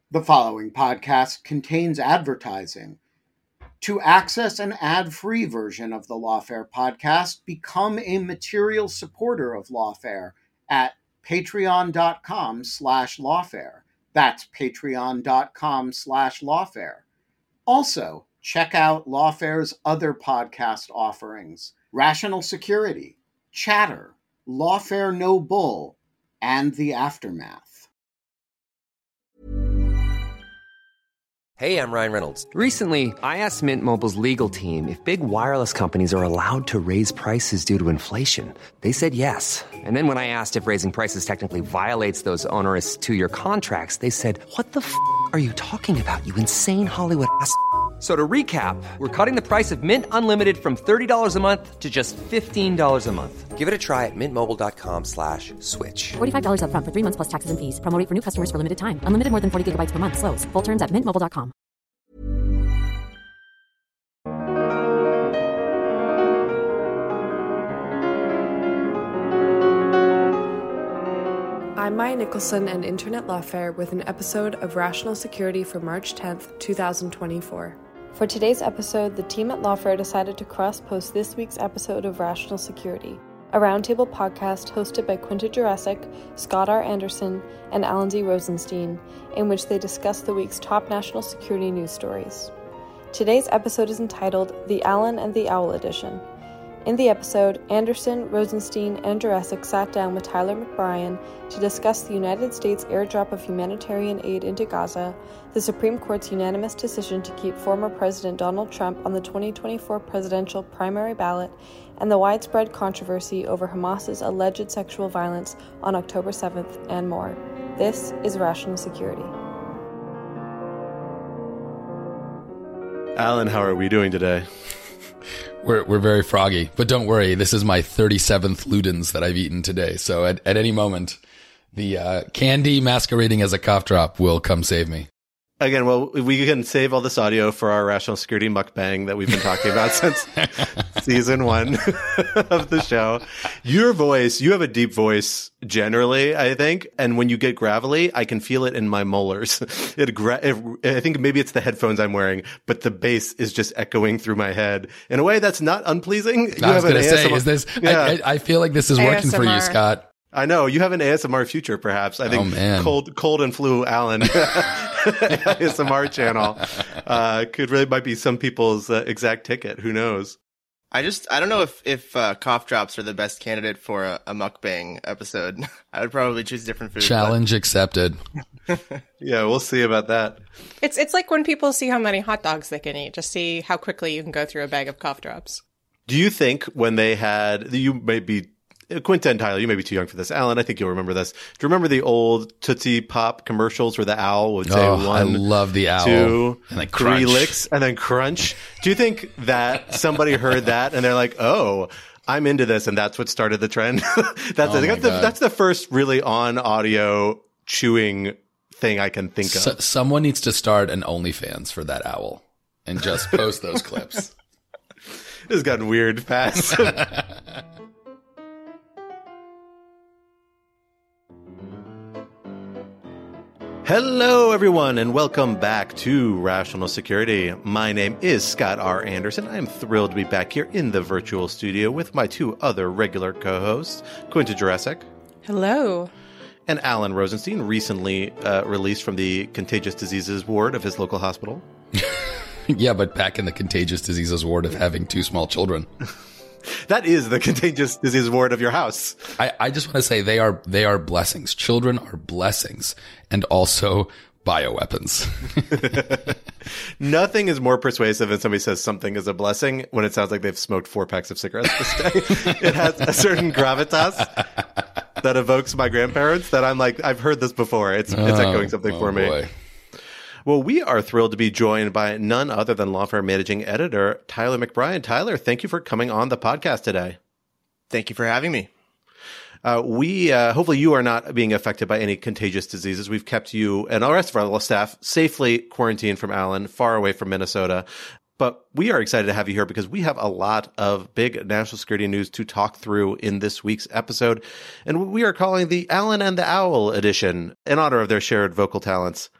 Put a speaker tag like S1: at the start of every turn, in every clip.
S1: The following podcast contains advertising. To access an ad-free version of the Lawfare podcast, become a material supporter of Lawfare at patreon.com/lawfare. That's patreon.com/lawfare. Also, check out Lawfare's other podcast offerings: Rational Security, Chatter, Lawfare No Bull, and The Aftermath.
S2: Hey, I'm Ryan Reynolds.
S3: Recently, I asked Mint Mobile's legal team if big wireless companies are allowed to raise prices due to inflation. They said yes. And then when I asked if raising prices technically violates those onerous two-year contracts, they said, "What the f*** are you talking about, you insane Hollywood ass?" So to recap, we're cutting the price of Mint Unlimited from $30 a month to just $15 a month.
S2: Give it a try at mintmobile.com/switch.
S4: $45 up front for 3 months plus taxes and fees. Promo rate for new customers for limited time. Unlimited more than 40 gigabytes per month. Slows full terms at mintmobile.com.
S5: I'm Maya Nicholson and Internet Lawfare with an episode of Rational Security for March 10th, 2024. For today's episode, the team at Lawfare decided to cross-post this week's episode of Rational Security, a roundtable podcast hosted by Quinta Jurecic, Scott R. Anderson, and Alan Z. Rosenstein, in which they discuss the week's top national security news stories. Today's episode is entitled The Alan and the Owl Edition. In the episode, Anderson, Rosenstein, and Jurecic sat down with Tyler McBrien to discuss the United States airdrop of humanitarian aid into Gaza, the Supreme Court's unanimous decision to keep former President Donald Trump on the 2024 presidential primary ballot, and the widespread controversy over Hamas's alleged sexual violence on October 7th, and more. This is Rational Security.
S6: Alan, how are we doing today?
S7: We're very froggy, but don't worry. This is my 37th Ludens that I've eaten today. So at any moment, the candy masquerading as a cough drop will come save me.
S6: Again, well, we can save all this audio for our Rational Security mukbang that we've been talking about since season 1 of the show. Your voice, you have a deep voice generally, I think. And when you get gravelly, I can feel it in my molars. I think maybe it's the headphones I'm wearing, but the bass is just echoing through my head in a way that's not unpleasing.
S7: I was going to say, is this, yeah. I feel like this is working for you, Scott.
S6: I know you have an ASMR future, perhaps. I think cold and flu Alan ASMR channel might be some people's exact ticket. Who knows?
S8: I don't know if cough drops are the best candidate for a mukbang episode. I would probably choose different food.
S7: Challenge accepted.
S6: Yeah, we'll see about that.
S9: It's like when people see how many hot dogs they can eat. Just see how quickly you can go through a bag of cough drops.
S6: Do you think when they had, you may be, Quinta and Tyler, you may be too young for this. Alan, I think you'll remember this. Do you remember the old Tootsie Pop commercials where the owl would say one,
S7: I love the owl.
S6: 2,
S7: and like
S6: 3 licks, and then crunch? Do you think that somebody heard that and they're like, oh, I'm into this, and that's what started the trend? That's the first really on audio chewing thing I can think of.
S7: Someone needs to start an OnlyFans for that owl and just post those clips.
S6: This has gotten weird fast. Hello, everyone, and welcome back to Rational Security. My name is Scott R. Anderson. I am thrilled to be back here in the virtual studio with my 2 other regular co-hosts, Quinta Jurecic.
S9: Hello.
S6: And Alan Rosenstein, recently released from the contagious diseases ward of his local hospital.
S7: Yeah, but back in the contagious diseases ward of having 2 small children.
S6: That is the contagious disease ward of your house.
S7: I just want to say they are blessings. Children are blessings, and also bioweapons.
S6: Nothing is more persuasive than somebody says something is a blessing when it sounds like they've smoked 4 packs of cigarettes this day. It has a certain gravitas that evokes my grandparents that I'm like, I've heard this before. It's echoing something for me.
S7: Boy.
S6: Well, we are thrilled to be joined by none other than Lawfare Managing Editor Tyler McBrien. Tyler, thank you for coming on the podcast today.
S8: Thank you for having me.
S6: Hopefully you are not being affected by any contagious diseases. We've kept you and the rest of our staff safely quarantined from Alan, far away from Minnesota. But we are excited to have you here because we have a lot of big national security news to talk through in this week's episode. And we are calling the Alan and the Owl edition in honor of their shared vocal talents.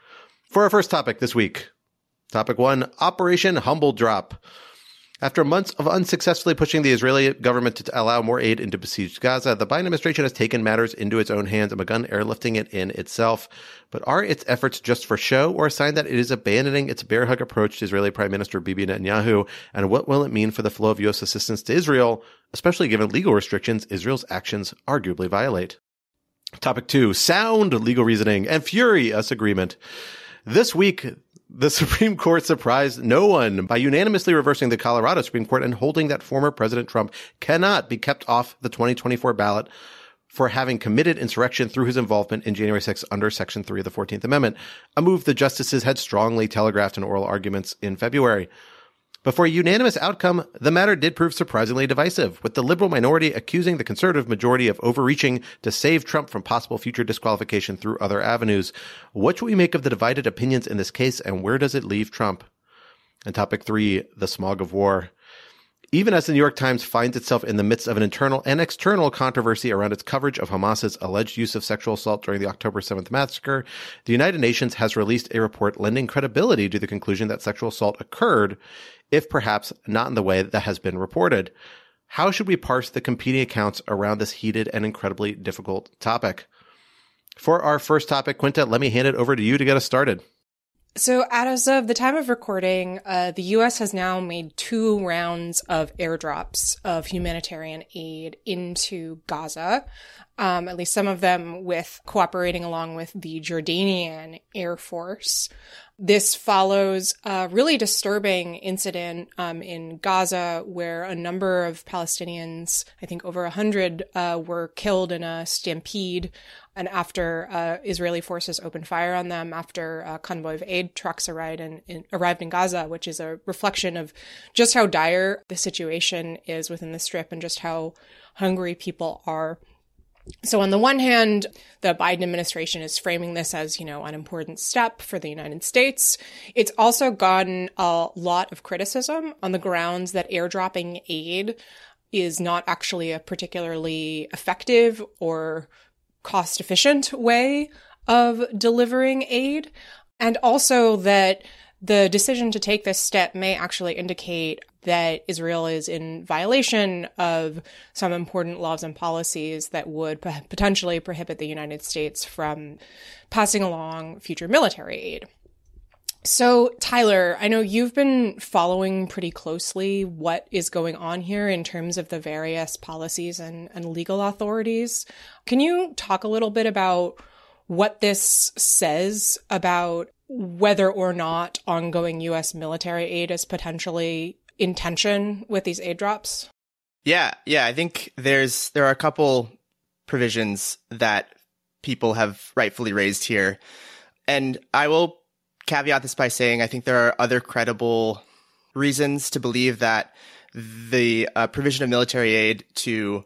S6: For our first topic this week, topic 1, Operation Humble Drop. After months of unsuccessfully pushing the Israeli government to allow more aid into besieged Gaza, the Biden administration has taken matters into its own hands and begun airlifting it in itself. But are its efforts just for show or a sign that it is abandoning its bear hug approach to Israeli Prime Minister Bibi Netanyahu? And what will it mean for the flow of U.S. assistance to Israel, especially given legal restrictions Israel's actions arguably violate? Topic 2, sound legal reasoning and furious agreement. This week, the Supreme Court surprised no one by unanimously reversing the Colorado Supreme Court and holding that former President Trump cannot be kept off the 2024 ballot for having committed insurrection through his involvement in January 6th under Section 3 of the 14th Amendment, a move the justices had strongly telegraphed in oral arguments in February. But for a unanimous outcome, the matter did prove surprisingly divisive, with the liberal minority accusing the conservative majority of overreaching to save Trump from possible future disqualification through other avenues. What should we make of the divided opinions in this case, and where does it leave Trump? And topic 3, the smog of war. Even as the New York Times finds itself in the midst of an internal and external controversy around its coverage of Hamas's alleged use of sexual assault during the October 7th massacre, the United Nations has released a report lending credibility to the conclusion that sexual assault occurred, if perhaps not in the way that has been reported. How should we parse the competing accounts around this heated and incredibly difficult topic? For our first topic, Quinta, let me hand it over to you to get us started.
S9: So as of the time of recording, the U.S. has now made 2 rounds of airdrops of humanitarian aid into Gaza, at least some of them with cooperating along with the Jordanian Air Force. This follows a really disturbing incident in Gaza where a number of Palestinians, I think over 100, were killed in a stampede. And after Israeli forces opened fire on them, after a convoy of aid trucks arrived in Gaza, which is a reflection of just how dire the situation is within the Strip and just how hungry people are. So on the one hand, the Biden administration is framing this as, an important step for the United States. It's also gotten a lot of criticism on the grounds that airdropping aid is not actually a particularly effective or cost-efficient way of delivering aid, and also that the decision to take this step may actually indicate that Israel is in violation of some important laws and policies that would potentially prohibit the United States from passing along future military aid. So, Tyler, I know you've been following pretty closely what is going on here in terms of the various policies and legal authorities. Can you talk a little bit about what this says about whether or not ongoing U.S. military aid is potentially in tension with these aid drops?
S8: Yeah. I think there are a couple provisions that people have rightfully raised here. And I will caveat this by saying I think there are other credible reasons to believe that the provision of military aid to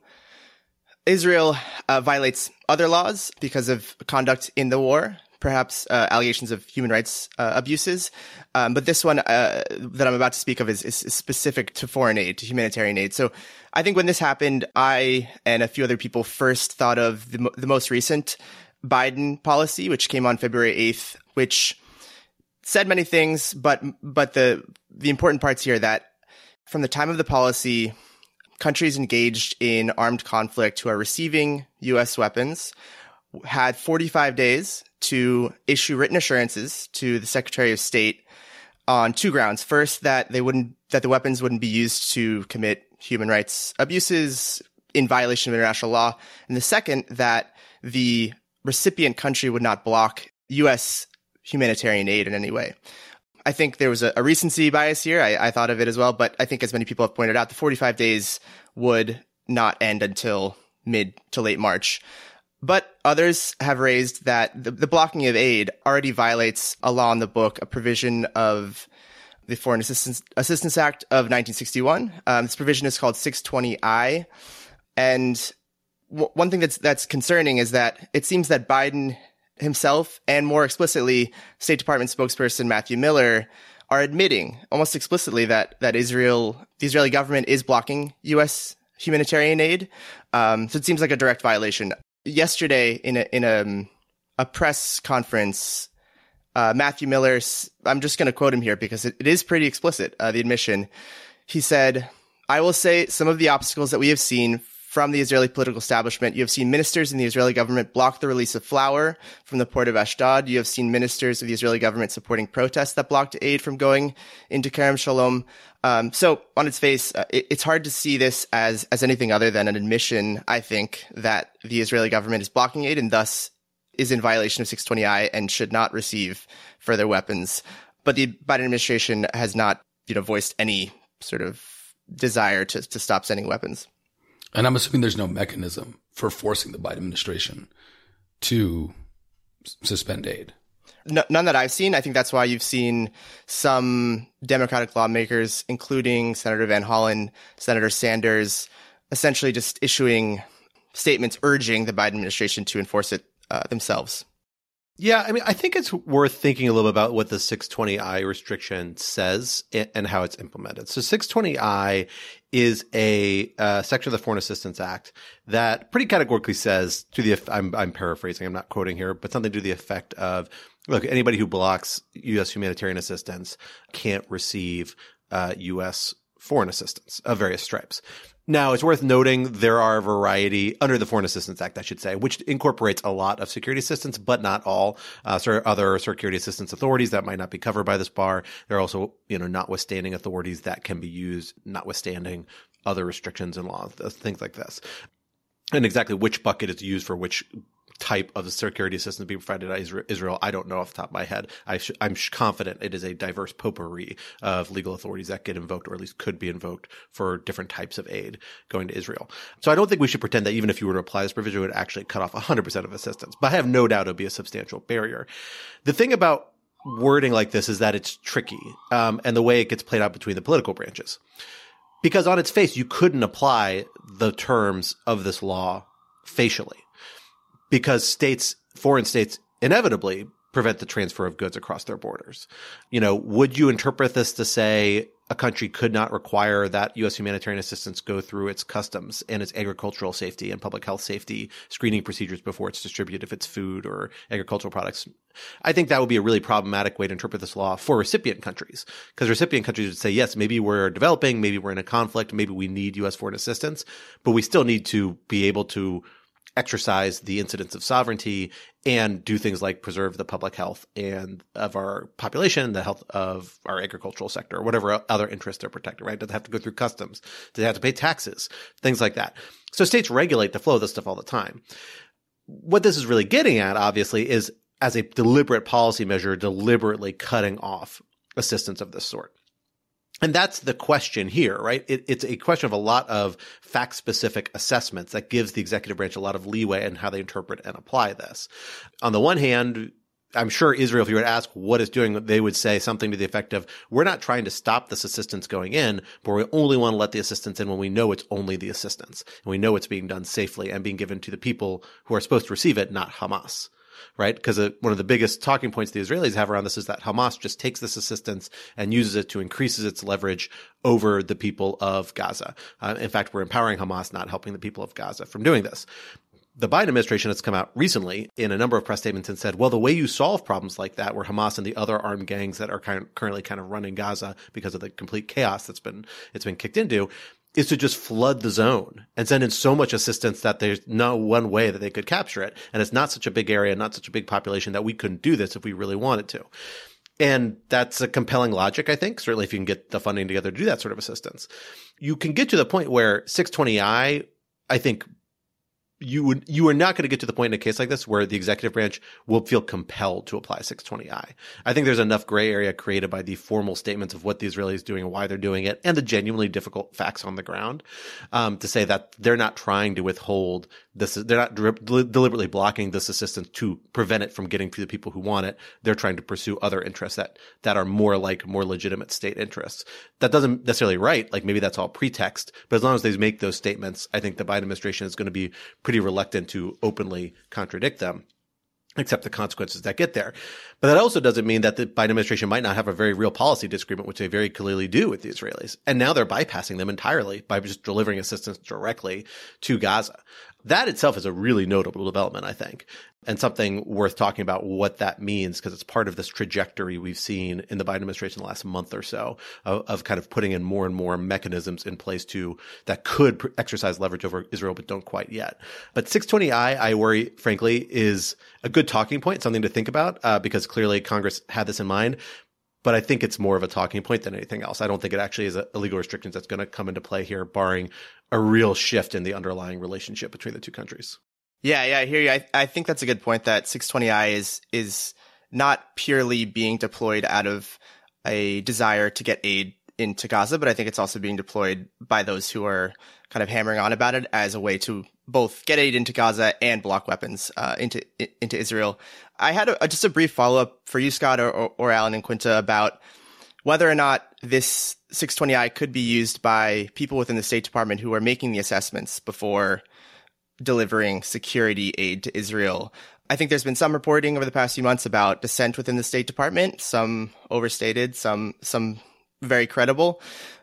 S8: Israel violates other laws because of conduct in the war, perhaps allegations of human rights abuses. But this one that I'm about to speak of is specific to foreign aid, to humanitarian aid. So I think when this happened, I and a few other people first thought of the most recent Biden policy, which came on February 8th, which said many things, but the important parts here that from the time of the policy, countries engaged in armed conflict who are receiving U.S. weapons had 45 days to issue written assurances to the Secretary of State on 2 grounds. First, that the weapons wouldn't be used to commit human rights abuses in violation of international law. And the second, that the recipient country would not block U.S. humanitarian aid in any way. I think there was a recency bias here. I thought of it as well, but I think as many people have pointed out, the 45 days would not end until mid to late March. But others have raised that the blocking of aid already violates a law in the book, a provision of the Foreign Assistance Act of 1961. This provision is called 620I. And one thing that's concerning is that it seems that Biden himself, and more explicitly, State Department spokesperson Matthew Miller, are admitting almost explicitly that the Israeli government is blocking U.S. humanitarian aid. So it seems like a direct violation. Yesterday, in a press conference, Matthew Miller, I'm just going to quote him here because it is pretty explicit, the admission. He said, "I will say some of the obstacles that we have seen from the Israeli political establishment. You have seen ministers in the Israeli government block the release of flour from the port of Ashdod. You have seen ministers of the Israeli government supporting protests that blocked aid from going into Kerem Shalom." So on its face, it's hard to see this as anything other than an admission, I think, that the Israeli government is blocking aid and thus is in violation of 620I and should not receive further weapons. But the Biden administration has not, voiced any sort of desire to stop sending weapons.
S7: And I'm assuming there's no mechanism for forcing the Biden administration to suspend aid.
S8: None that I've seen. I think that's why you've seen some Democratic lawmakers, including Senator Van Hollen, Senator Sanders, essentially just issuing statements urging the Biden administration to enforce it themselves.
S6: Yeah, I mean, I think it's worth thinking a little bit about what the 620I restriction says and how it's implemented. So 620I is a section of the Foreign Assistance Act that pretty categorically says I'm paraphrasing, I'm not quoting here, but something to the effect of, look, anybody who blocks U.S. humanitarian assistance can't receive U.S. foreign assistance of various stripes. Now, it's worth noting there are a variety under the Foreign Assistance Act, I should say, which incorporates a lot of security assistance, but not all. Other security assistance authorities that might not be covered by this bar. There are also, notwithstanding authorities that can be used, notwithstanding other restrictions and laws, things like this. And exactly which bucket is used for which type of security assistance being provided to Israel, I don't know off the top of my head. I'm confident it is a diverse potpourri of legal authorities that get invoked, or at least could be invoked, for different types of aid going to Israel. So I don't think we should pretend that even if you were to apply this provision, it would actually cut off 100% of assistance. But I have no doubt it would be a substantial barrier. The thing about wording like this is that it's tricky, and the way it gets played out between the political branches. Because on its face, you couldn't apply the terms of this law facially. Because foreign states inevitably prevent the transfer of goods across their borders. Would you interpret this to say a country could not require that U.S. humanitarian assistance go through its customs and its agricultural safety and public health safety screening procedures before it's distributed, if it's food or agricultural products? I think that would be a really problematic way to interpret this law for recipient countries, because recipient countries would say, yes, maybe we're developing, maybe we're in a conflict, maybe we need U.S. foreign assistance, but we still need to be able to exercise the incidence of sovereignty and do things like preserve the public health and of our population, the health of our agricultural sector, or whatever other interests they're protecting, right? Do they have to go through customs? Do they have to pay taxes? Things like that. So states regulate the flow of this stuff all the time. What this is really getting at, obviously, is as a deliberate policy measure, deliberately cutting off assistance of this sort. And that's the question here, right? It's a question of a lot of fact-specific assessments that gives the executive branch a lot of leeway in how they interpret and apply this. On the one hand, I'm sure Israel, if you were to ask what it's doing, they would say something to the effect of, we're not trying to stop this assistance going in, but we only want to let the assistance in when we know it's only the assistance. And we know it's being done safely and being given to the people who are supposed to receive it, not Hamas. Right? Because one of the biggest talking points the Israelis have around this is that Hamas just takes this assistance and uses it to increase its leverage over the people of Gaza. In fact, we're empowering Hamas, not helping the people of Gaza from doing this. The Biden administration has come out recently in a number of press statements and said, well, the way you solve problems like that, where Hamas and the other armed gangs that are currently running Gaza because of the complete chaos it's been kicked into, is to just flood the zone and send in so much assistance that there's no one way that they could capture it. And it's not such a big area, not such a big population that we couldn't do this if we really wanted to. And that's a compelling logic, I think, certainly if you can get the funding together to do that sort of assistance. You can get to the point where 620I, I think, you are not going to get to the point in a case like this where the executive branch will feel compelled to apply 620I. I think there's enough gray area created by the formal statements of what the Israelis are doing and why they're doing it, and the genuinely difficult facts on the ground, to say that they're not trying to withhold this. They're not deliberately blocking this assistance to prevent it from getting to the people who want it. They're trying to pursue other interests that are more legitimate state interests. That doesn't necessarily right. Like maybe that's all pretext, but as long as they make those statements, I think the Biden administration is going to be pretty reluctant to openly contradict them, accept the consequences that get there. But that also doesn't mean that the Biden administration might not have a very real policy disagreement, which they very clearly do with the Israelis. And now they're bypassing them entirely by just delivering assistance directly to Gaza. That itself is a really notable development, I think, and something worth talking about what that means, because it's part of this trajectory we've seen in the Biden administration the last month or so of kind of putting in more and more mechanisms in place that could exercise leverage over Israel, but don't quite yet. But 620I, I worry, frankly, is a good talking point, something to think about, because clearly Congress had this in mind. But I think it's more of a talking point than anything else. I don't think it actually is a legal restriction that's going to come into play here, barring a real shift in the underlying relationship between the two countries.
S8: Yeah, I hear you. I think that's a good point, that 620I is not purely being deployed out of a desire to get aid into Gaza, but I think it's also being deployed by those who are kind of hammering on about it as a way to both get aid into Gaza and block weapons into Israel. I had just a brief follow-up for you, Scott, or Alan and Quinta, about whether or not this 620I could be used by people within the State Department who are making the assessments before delivering security aid to Israel. I think there's been some reporting over the past few months about dissent within the State Department, some overstated, some very credible.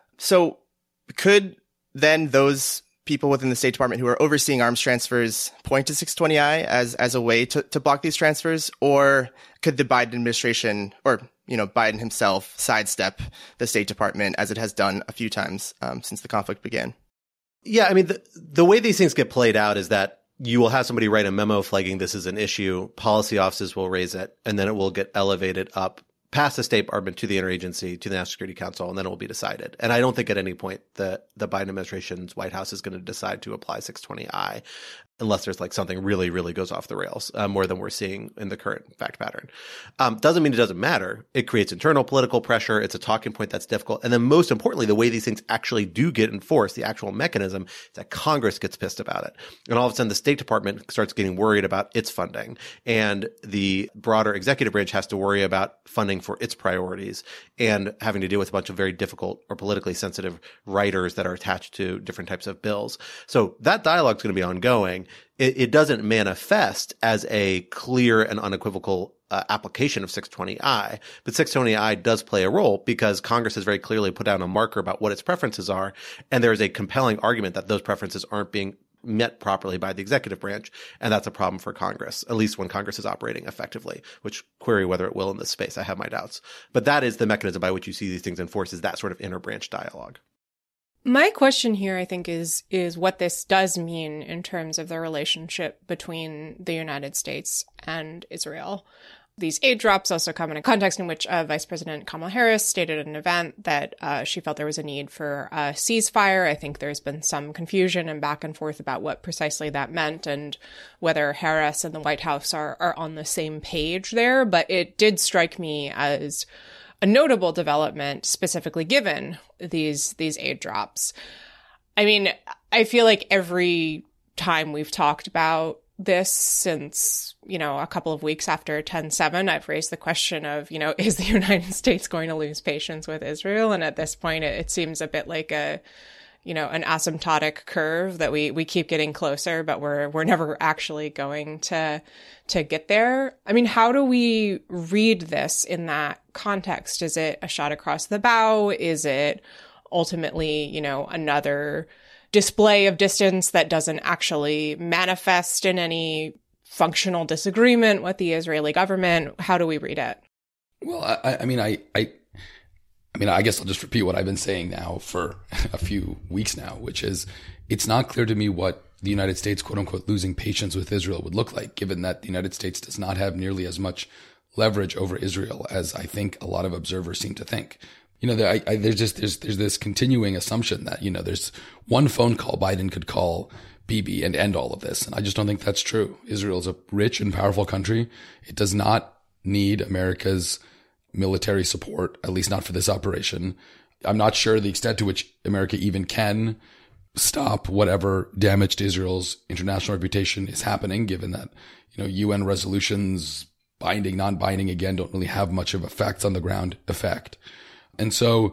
S8: So could then those people within the State Department who are overseeing arms transfers point to 620I as a way to block these transfers? Or could the Biden administration, or Biden himself, sidestep the State Department as it has done a few times since the conflict began?
S6: Yeah, I mean, the way these things get played out is that you will have somebody write a memo flagging this is an issue, policy offices will raise it, and then it will get elevated up past the State Department to the interagency, to the National Security Council, and then it will be decided. And I don't think at any point the Biden administration's White House is going to decide to apply 620I unless there's like something really, really goes off the rails, more than we're seeing in the current fact pattern. Doesn't mean it doesn't matter. It creates internal political pressure. It's a talking point that's difficult. And then most importantly, the way these things actually do get enforced, the actual mechanism, is that Congress gets pissed about it. And all of a sudden, the State Department starts getting worried about its funding. And the broader executive branch has to worry about funding for its priorities and having to deal with a bunch of very difficult or politically sensitive writers that are attached to different types of bills. So that dialogue is going to be ongoing. It doesn't manifest as a clear and unequivocal application of 620I, but 620I does play a role because Congress has very clearly put down a marker about what its preferences are, and there is a compelling argument that those preferences aren't being met properly by the executive branch, and that's a problem for Congress, at least when Congress is operating effectively, which query whether it will in this space. I have my doubts. But that is the mechanism by which you see these things enforced, is that sort of inter-branch dialogue.
S9: My question here, I think, is what this does mean in terms of the relationship between the United States and Israel. These aid drops also come in a context in which Vice President Kamala Harris stated at an event that she felt there was a need for a ceasefire. I think there's been some confusion and back and forth about what precisely that meant and whether Harris and the White House are on the same page there. But it did strike me as a notable development, specifically given these aid drops. I mean, I feel like every time we've talked about this since, a couple of weeks after 10/7, I've raised the question of, is the United States going to lose patience with Israel? And at this point, it seems a bit like an asymptotic curve that we keep getting closer, but we're never actually going to get there. I mean, how do we read this in that context? Is it a shot across the bow? Is it ultimately, another display of distance that doesn't actually manifest in any functional disagreement with the Israeli government? How do we read it?
S7: Well, I guess I'll just repeat what I've been saying now for a few weeks now, which is it's not clear to me what the United States, quote unquote, losing patience with Israel would look like, given that the United States does not have nearly as much leverage over Israel as I think a lot of observers seem to think. There's this continuing assumption that, there's one phone call Biden could call Bibi and end all of this. And I just don't think that's true. Israel is a rich and powerful country. It does not need America's military support, at least not for this operation. I'm not sure the extent to which America even can stop whatever damage to Israel's international reputation is happening, given that, UN resolutions, binding, non-binding, again, don't really have much of effects on the ground effect. And so,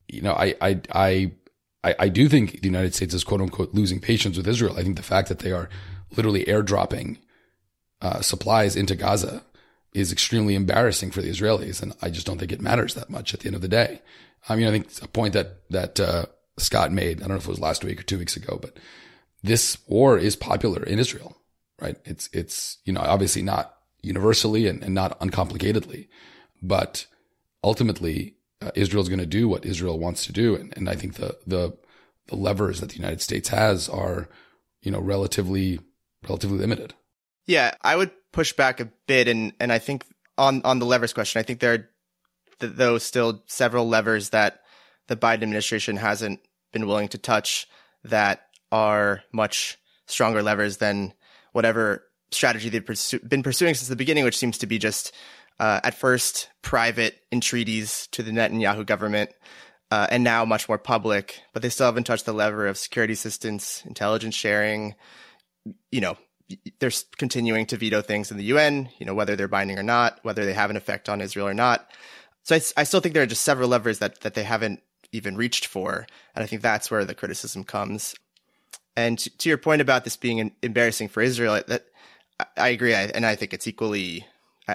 S7: I do think the United States is, quote unquote, losing patience with Israel. I think the fact that they are literally airdropping supplies into Gaza is extremely embarrassing for the Israelis. And I just don't think it matters that much at the end of the day. I mean, I think a point that Scott made, I don't know if it was last week or 2 weeks ago, but this war is popular in Israel, right? It's obviously not universally and not uncomplicatedly, but ultimately Israel's going to do what Israel wants to do. And I think the levers that the United States has are, relatively limited.
S8: Yeah, I would push back a bit. And I think on the levers question, I think there are, though, still several levers that the Biden administration hasn't been willing to touch that are much stronger levers than whatever strategy they've been pursuing since the beginning, which seems to be just, at first, private entreaties to the Netanyahu government, and now much more public. But they still haven't touched the lever of security assistance, intelligence sharing. They're continuing to veto things in the UN, whether they're binding or not, whether they have an effect on Israel or not. So I still think there are just several levers that they haven't even reached for. And I think that's where the criticism comes. And to your point about this being embarrassing for Israel, that I agree. And I think it's equally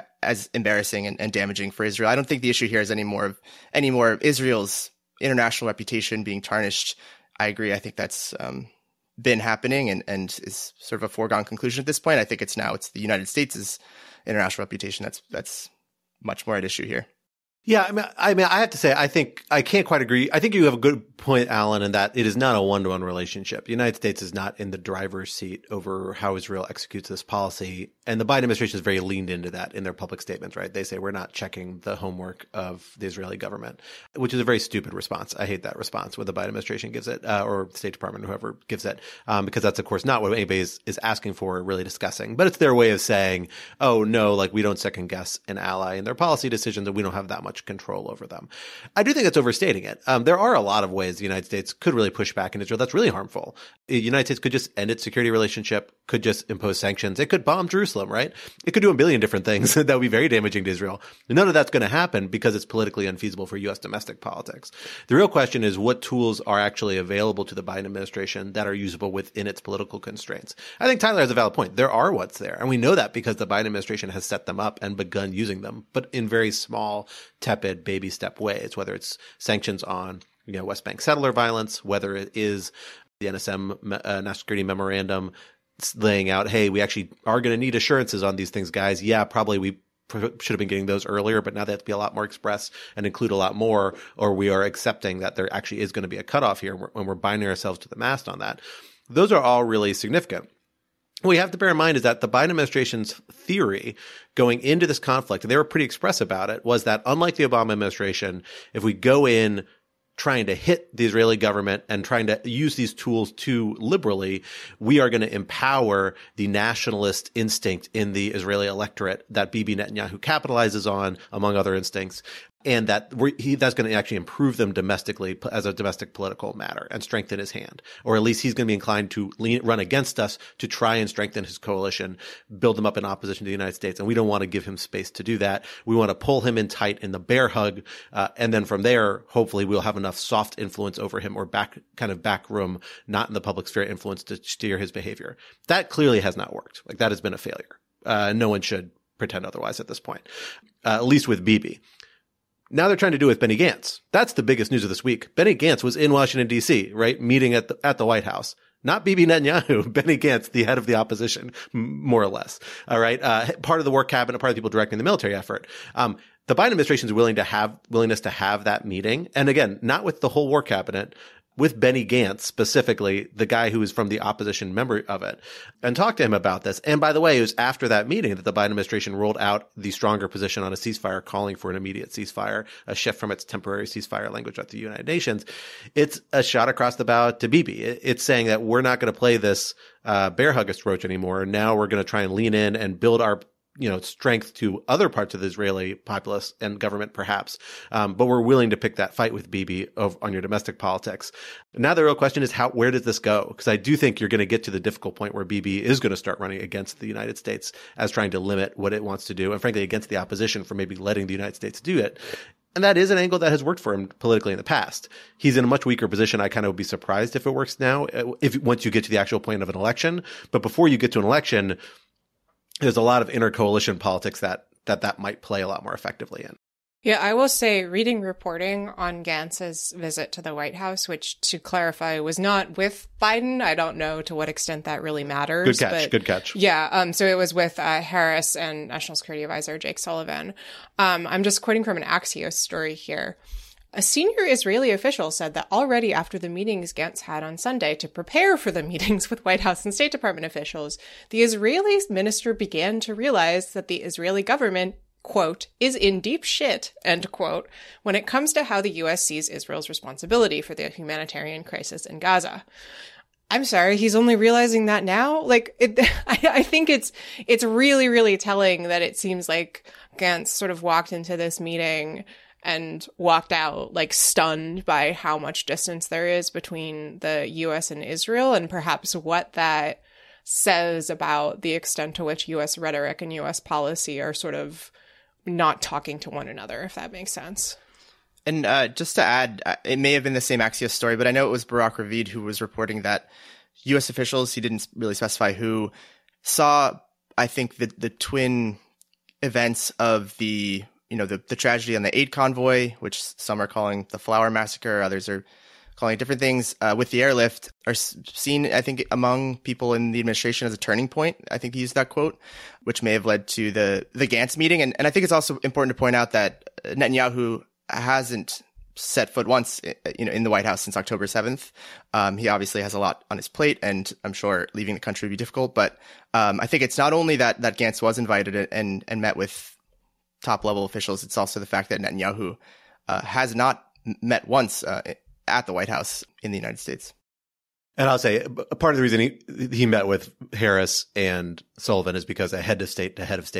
S8: as embarrassing and damaging for Israel. I don't think the issue here is any more of Israel's international reputation being tarnished. I agree. I think that's been happening and is sort of a foregone conclusion at this point. I think it's the United States' international reputation that's much more at issue here.
S6: Yeah, I mean, I have to say, I think I can't quite agree. I think you have a good point, Alan, in that it is not a one-to-one relationship. The United States is not in the driver's seat over how Israel executes this policy. And the Biden administration is very leaned into that in their public statements, right? They say we're not checking the homework of the Israeli government, which is a very stupid response. I hate that response when the Biden administration gives it, or State Department, whoever gives it, because that's, of course, not what anybody is asking for or really discussing. But it's their way of saying, oh, no, like we don't second guess an ally in their policy decisions and we don't have that much control over them. I do think it's overstating it. There are a lot of ways the United States could really push back in Israel that's really harmful. The United States could just end its security relationship, could just impose sanctions. It could bomb Jerusalem, right? It could do a billion different things that would be very damaging to Israel. None of that's going to happen because it's politically unfeasible for U.S. domestic politics. The real question is what tools are actually available to the Biden administration that are usable within its political constraints. I think Tyler has a valid point. There are what's there. And we know that because the Biden administration has set them up and begun using them, but in very small, tepid, baby step ways, whether it's sanctions on West Bank settler violence, whether it is the NSM National Security Memorandum laying out, hey, we actually are going to need assurances on these things, guys. Yeah, probably we should have been getting those earlier, but now they have to be a lot more express and include a lot more, or we are accepting that there actually is going to be a cutoff here when we're binding ourselves to the mast on that. Those are all really significant. What we have to bear in mind is that the Biden administration's theory going into this conflict, and they were pretty express about it, was that unlike the Obama administration, if we go in trying to hit the Israeli government and trying to use these tools too liberally, we are going to empower the nationalist instinct in the Israeli electorate that Bibi Netanyahu capitalizes on, among other instincts. And that's going to actually improve them domestically as a domestic political matter and strengthen his hand. Or at least he's going to be inclined to run against us to try and strengthen his coalition, build them up in opposition to the United States. And we don't want to give him space to do that. We want to pull him in tight in the bear hug. And then from there, hopefully we'll have enough soft influence over him or back room, not in the public sphere influence to steer his behavior. That clearly has not worked. Like that has been a failure. No one should pretend otherwise at this point, at least with Bibi. Now they're trying to do it with Benny Gantz. That's the biggest news of this week. Benny Gantz was in Washington, D.C., right? Meeting at the White House. Not Bibi Netanyahu, Benny Gantz, the head of the opposition, more or less. All right. Part of the war cabinet, part of the people directing the military effort. The Biden administration is willingness to have that meeting. And again, not with the whole war cabinet, with Benny Gantz specifically, the guy who is from the opposition member of it, and talk to him about this. And by the way, it was after that meeting that the Biden administration rolled out the stronger position on a ceasefire, calling for an immediate ceasefire, a shift from its temporary ceasefire language at the United Nations. It's a shot across the bow to Bibi. It's saying that we're not going to play this bear hug approach anymore. Now we're going to try and lean in and build our strength to other parts of the Israeli populace and government, perhaps. But we're willing to pick that fight with Bibi on your domestic politics. Now the real question is where does this go? Because I do think you're going to get to the difficult point where Bibi is going to start running against the United States as trying to limit what it wants to do, and frankly against the opposition for maybe letting the United States do it. And that is an angle that has worked for him politically in the past. He's in a much weaker position. I kind of would be surprised if it works now, once you get to the actual point of an election. But before you get to an election, there's a lot of inner coalition politics that might play a lot more effectively in.
S9: Yeah, I will say reading reporting on Gantz's visit to the White House, which to clarify was not with Biden. I don't know to what extent that really matters.
S6: Good catch.
S9: Yeah. So it was with Harris and National Security Advisor Jake Sullivan. I'm just quoting from an Axios story here. A senior Israeli official said that already after the meetings Gantz had on Sunday to prepare for the meetings with White House and State Department officials, the Israeli minister began to realize that the Israeli government, quote, is in deep shit, end quote, when it comes to how the U.S. sees Israel's responsibility for the humanitarian crisis in Gaza. I'm sorry, he's only realizing that now? I think it's really, really telling that it seems like Gantz sort of walked into this meeting and walked out, stunned by how much distance there is between the U.S. and Israel, and perhaps what that says about the extent to which U.S. rhetoric and U.S. policy are sort of not talking to one another, if that makes sense.
S8: And just to add, it may have been the same Axios story, but I know it was Barak Ravid who was reporting that U.S. officials, he didn't really specify who, saw, I think, the twin events of the tragedy on the aid convoy, which some are calling the Flower Massacre, others are calling it different things, with the airlift, are seen, I think, among people in the administration as a turning point. I think he used that quote, which may have led to the Gantz meeting. And I think it's also important to point out that Netanyahu hasn't set foot once, in the White House since October 7th. He obviously has a lot on his plate, and I'm sure leaving the country would be difficult. But I think it's not only that Gantz was invited and met with top level officials, it's also the fact that Netanyahu has not met once at the White House in the United States.
S6: And I'll say part of the reason he met with Harris and Sullivan is because a head of state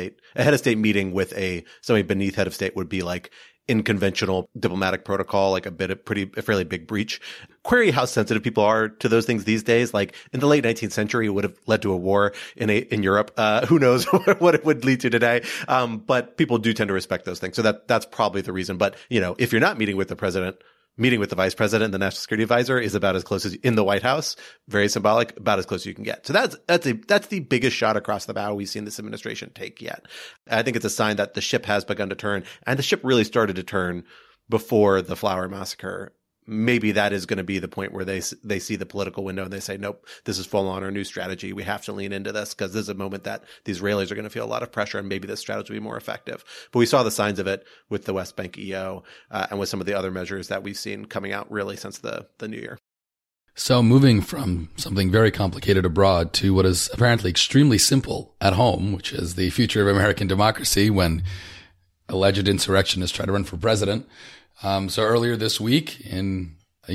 S6: meeting with somebody beneath head of state would be like in conventional diplomatic protocol, like a fairly big breach. Query how sensitive people are to those things these days. Like in the late 19th century, it would have led to a war in Europe. Who knows what it would lead to today? But people do tend to respect those things. So that's probably the reason. But, if you're not meeting with the president, meeting with the vice president, the national security advisor is about as close as in the White House, very symbolic, about as close as you can get. So that's the biggest shot across the bow we've seen this administration take yet. I think it's a sign that the ship has begun to turn, and the ship really started to turn before the Flower Massacre. Maybe that is going to be the point where they see the political window and they say, nope, this is full on our new strategy. We have to lean into this because this is a moment that the Israelis are going to feel a lot of pressure, and maybe this strategy will be more effective. But we saw the signs of it with the West Bank EO and with some of the other measures that we've seen coming out really since the new year.
S7: So moving from something very complicated abroad to what is apparently extremely simple at home, which is the future of American democracy when alleged insurrectionists try to run for president. So earlier this week, in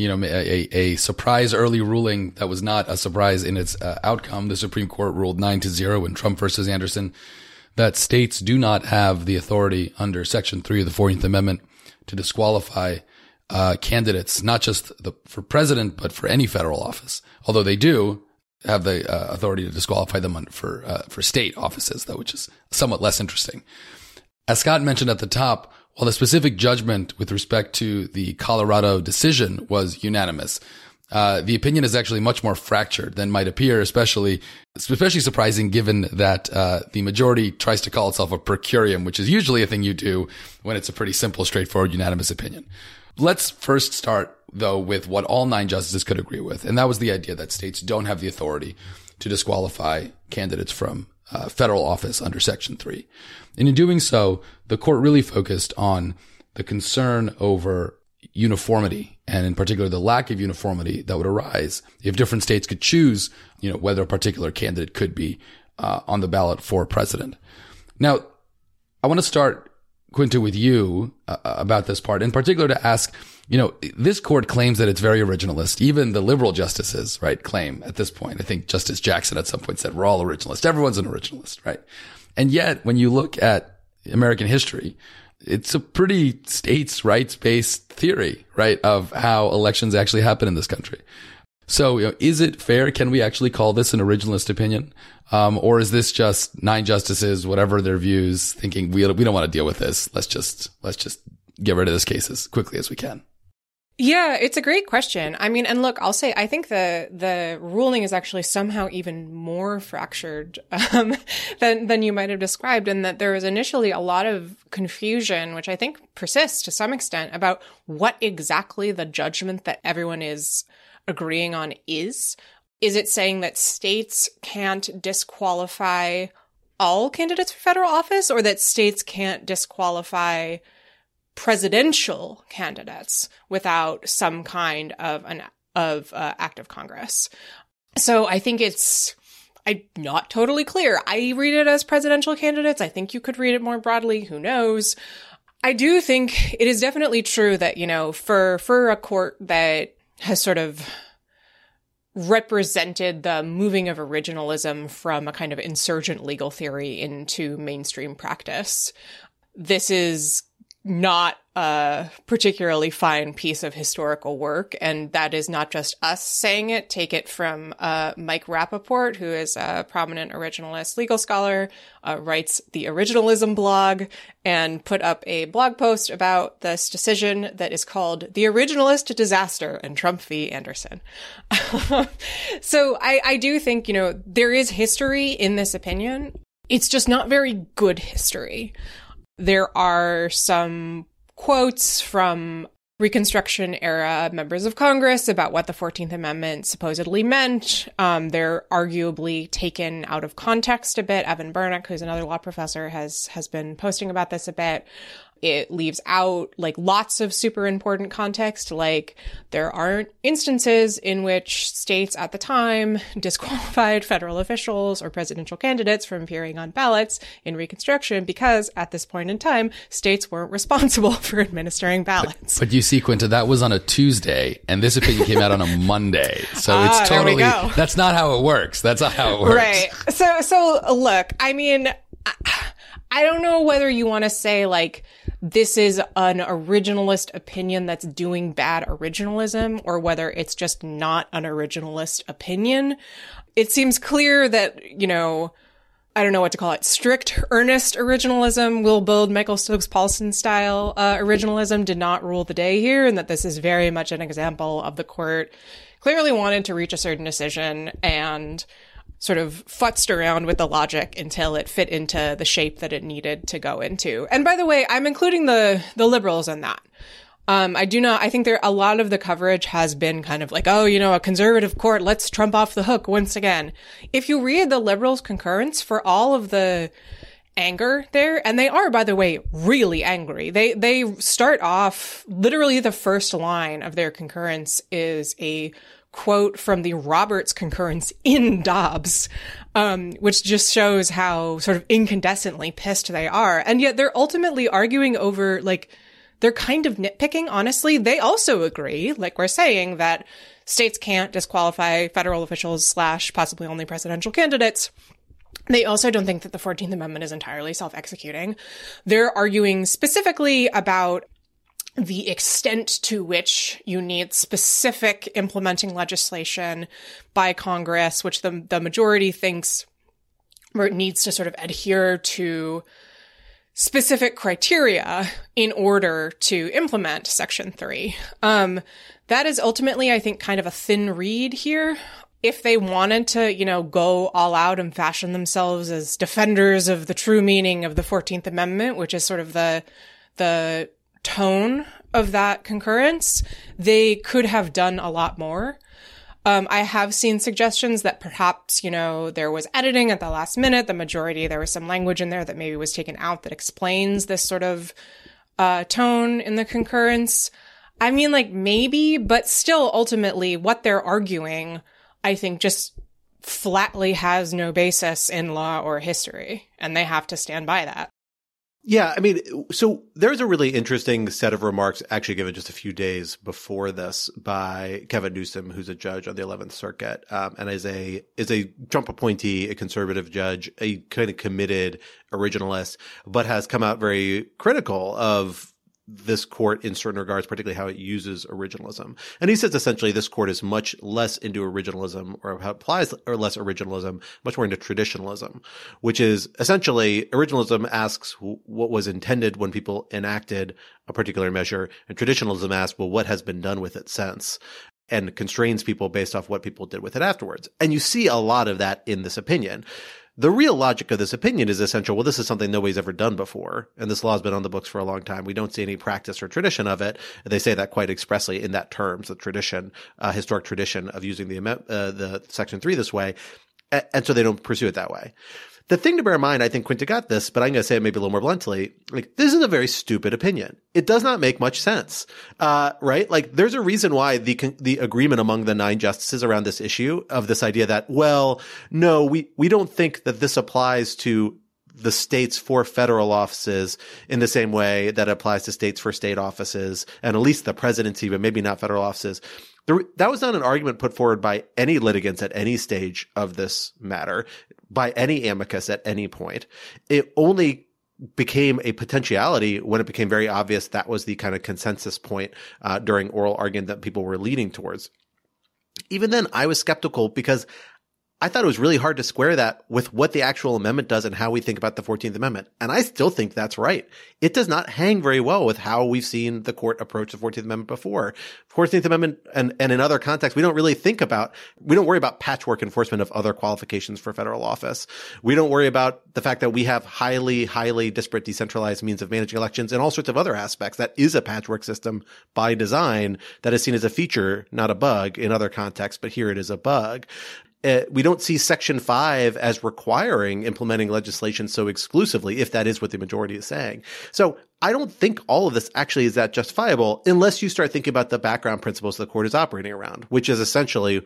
S7: a surprise early ruling that was not a surprise in its outcome, the Supreme Court ruled 9-0 in Trump versus Anderson that states do not have the authority under Section 3 of the 14th Amendment to disqualify candidates, not just for president, but for any federal office. Although they do have the authority to disqualify them for state offices, though, which is somewhat less interesting. As Scott mentioned at the top, while the specific judgment with respect to the Colorado decision was unanimous, the opinion is actually much more fractured than might appear, especially surprising given that the majority tries to call itself a per curiam, which is usually a thing you do when it's a pretty simple, straightforward, unanimous opinion. Let's first start, though, with what all 9 justices could agree with, and that was the idea that states don't have the authority to disqualify candidates from federal office under Section 3. And in doing so, the court really focused on the concern over uniformity, and in particular, the lack of uniformity that would arise if different states could choose, whether a particular candidate could be on the ballot for president. Now, I want to start, Quinta, with you about this part, in particular to ask, this court claims that it's very originalist. Even the liberal justices, right, claim at this point. I think Justice Jackson at some point said, we're all originalists. Everyone's an originalist, right? And yet, when you look at American history, it's a pretty states' rights-based theory, right, of how elections actually happen in this country. So, is it fair? Can we actually call this an originalist opinion? Or is this just 9 justices, whatever their views, thinking we don't want to deal with this. Let's just get rid of this case as quickly as we can.
S9: Yeah, it's a great question. I mean, and look, I'll say, I think the ruling is actually somehow even more fractured than you might have described, and that there was initially a lot of confusion, which I think persists to some extent, about what exactly the judgment that everyone is agreeing on is. Is it saying that states can't disqualify all candidates for federal office, or that states can't disqualify presidential candidates without some kind of act of Congress? So I think I'm not totally clear. I read it as presidential candidates. I think you could read it more broadly. Who knows? I do think it is definitely true that, for a court that has sort of represented the moving of originalism from a kind of insurgent legal theory into mainstream practice, this is not a particularly fine piece of historical work. And that is not just us saying it. Take it from Mike Rappaport, who is a prominent originalist legal scholar, writes the Originalism blog, and put up a blog post about this decision that is called The Originalist Disaster and Trump v. Anderson. So I do think, there is history in this opinion. It's just not very good history. There are some quotes from Reconstruction era members of Congress about what the 14th Amendment supposedly meant. They're arguably taken out of context a bit. Evan Bernick, who's another law professor, has been posting about this a bit. It leaves out lots of super important context, like there aren't instances in which states at the time disqualified federal officials or presidential candidates from appearing on ballots in Reconstruction because at this point in time, states weren't responsible for administering ballots.
S7: But you see, Quinta, that was on a Tuesday and this opinion came out on a Monday. So it's totally, that's not how it works. That's not how it works.
S9: Right. So look, I mean, I don't know whether you want to say this is an originalist opinion that's doing bad originalism, or whether it's just not an originalist opinion. It seems clear that, I don't know what to call it, strict, earnest originalism, Will Build, Michael Stokes-Paulson style originalism did not rule the day here, and that this is very much an example of the court clearly wanted to reach a certain decision and sort of futzed around with the logic until it fit into the shape that it needed to go into. And by the way, I'm including the liberals in that. I think a lot of the coverage has been kind of a conservative court, let's Trump off the hook once again. If you read the liberals' concurrence, for all of the anger there, and they are, by the way, really angry. They start off, literally the first line of their concurrence is a quote from the Roberts concurrence in Dobbs, which just shows how sort of incandescently pissed they are. And yet they're ultimately arguing over, they're kind of nitpicking, honestly. They also agree, like we're saying, that states can't disqualify federal officials / possibly only presidential candidates. They also don't think that the 14th Amendment is entirely self-executing. They're arguing specifically about the extent to which you need specific implementing legislation by Congress, which the majority thinks needs to sort of adhere to specific criteria in order to implement Section 3. That is ultimately, I think, kind of a thin reed here. If they wanted to, go all out and fashion themselves as defenders of the true meaning of the 14th Amendment, which is sort of the tone of that concurrence, they could have done a lot more. I have seen suggestions that perhaps, there was editing at the last minute. The majority, there was some language in there that maybe was taken out that explains this sort of tone in the concurrence. I mean, maybe, but still, ultimately, what they're arguing, I think, just flatly has no basis in law or history, and they have to stand by that.
S6: Yeah, I mean, so there's a really interesting set of remarks actually given just a few days before this by Kevin Newsom, who's a judge on the 11th Circuit, and is a Trump appointee, a conservative judge, a kind of committed originalist, but has come out very critical of this court in certain regards, particularly how it uses originalism. And he says essentially this court is much less into originalism, or how it applies or less originalism, much more into traditionalism, which is essentially originalism asks what was intended when people enacted a particular measure, and traditionalism asks, well, what has been done with it since? And constrains people based off what people did with it afterwards. And you see a lot of that in this opinion. The real logic of this opinion is essential. Well, this is something nobody's ever done before, and this law has been on the books for a long time. We don't see any practice or tradition of it. They say that quite expressly in that terms, the tradition, historic tradition of using the Section 3 this way, and so they don't pursue it that way. The thing to bear in mind, I think Quinta got this, but I'm going to say it maybe a little more bluntly. Like, this is a very stupid opinion. It does not make much sense, right? Like, there's a reason why the agreement among the 9 justices around this issue of this idea that, well, no, we don't think that this applies to the states for federal offices in the same way that it applies to states for state offices, and at least the presidency, but maybe not federal offices. That was not an argument put forward by any litigants at any stage of this matter, by any amicus at any point. It only became a potentiality when it became very obvious that was the kind of consensus point during oral argument that people were leaning towards. Even then, I was skeptical because I thought it was really hard to square that with what the actual amendment does and how we think about the 14th Amendment. And I still think that's right. It does not hang very well with how we've seen the court approach the 14th Amendment before. 14th Amendment and in other contexts, we don't worry about patchwork enforcement of other qualifications for federal office. We don't worry about the fact that we have highly, highly disparate decentralized means of managing elections and all sorts of other aspects. That is a patchwork system by design that is seen as a feature, not a bug in other contexts, but here it is a bug. We don't see Section 5 as requiring implementing legislation so exclusively, if that is what the majority is saying. So I don't think all of this actually is that justifiable unless you start thinking about the background principles the court is operating around, which is essentially,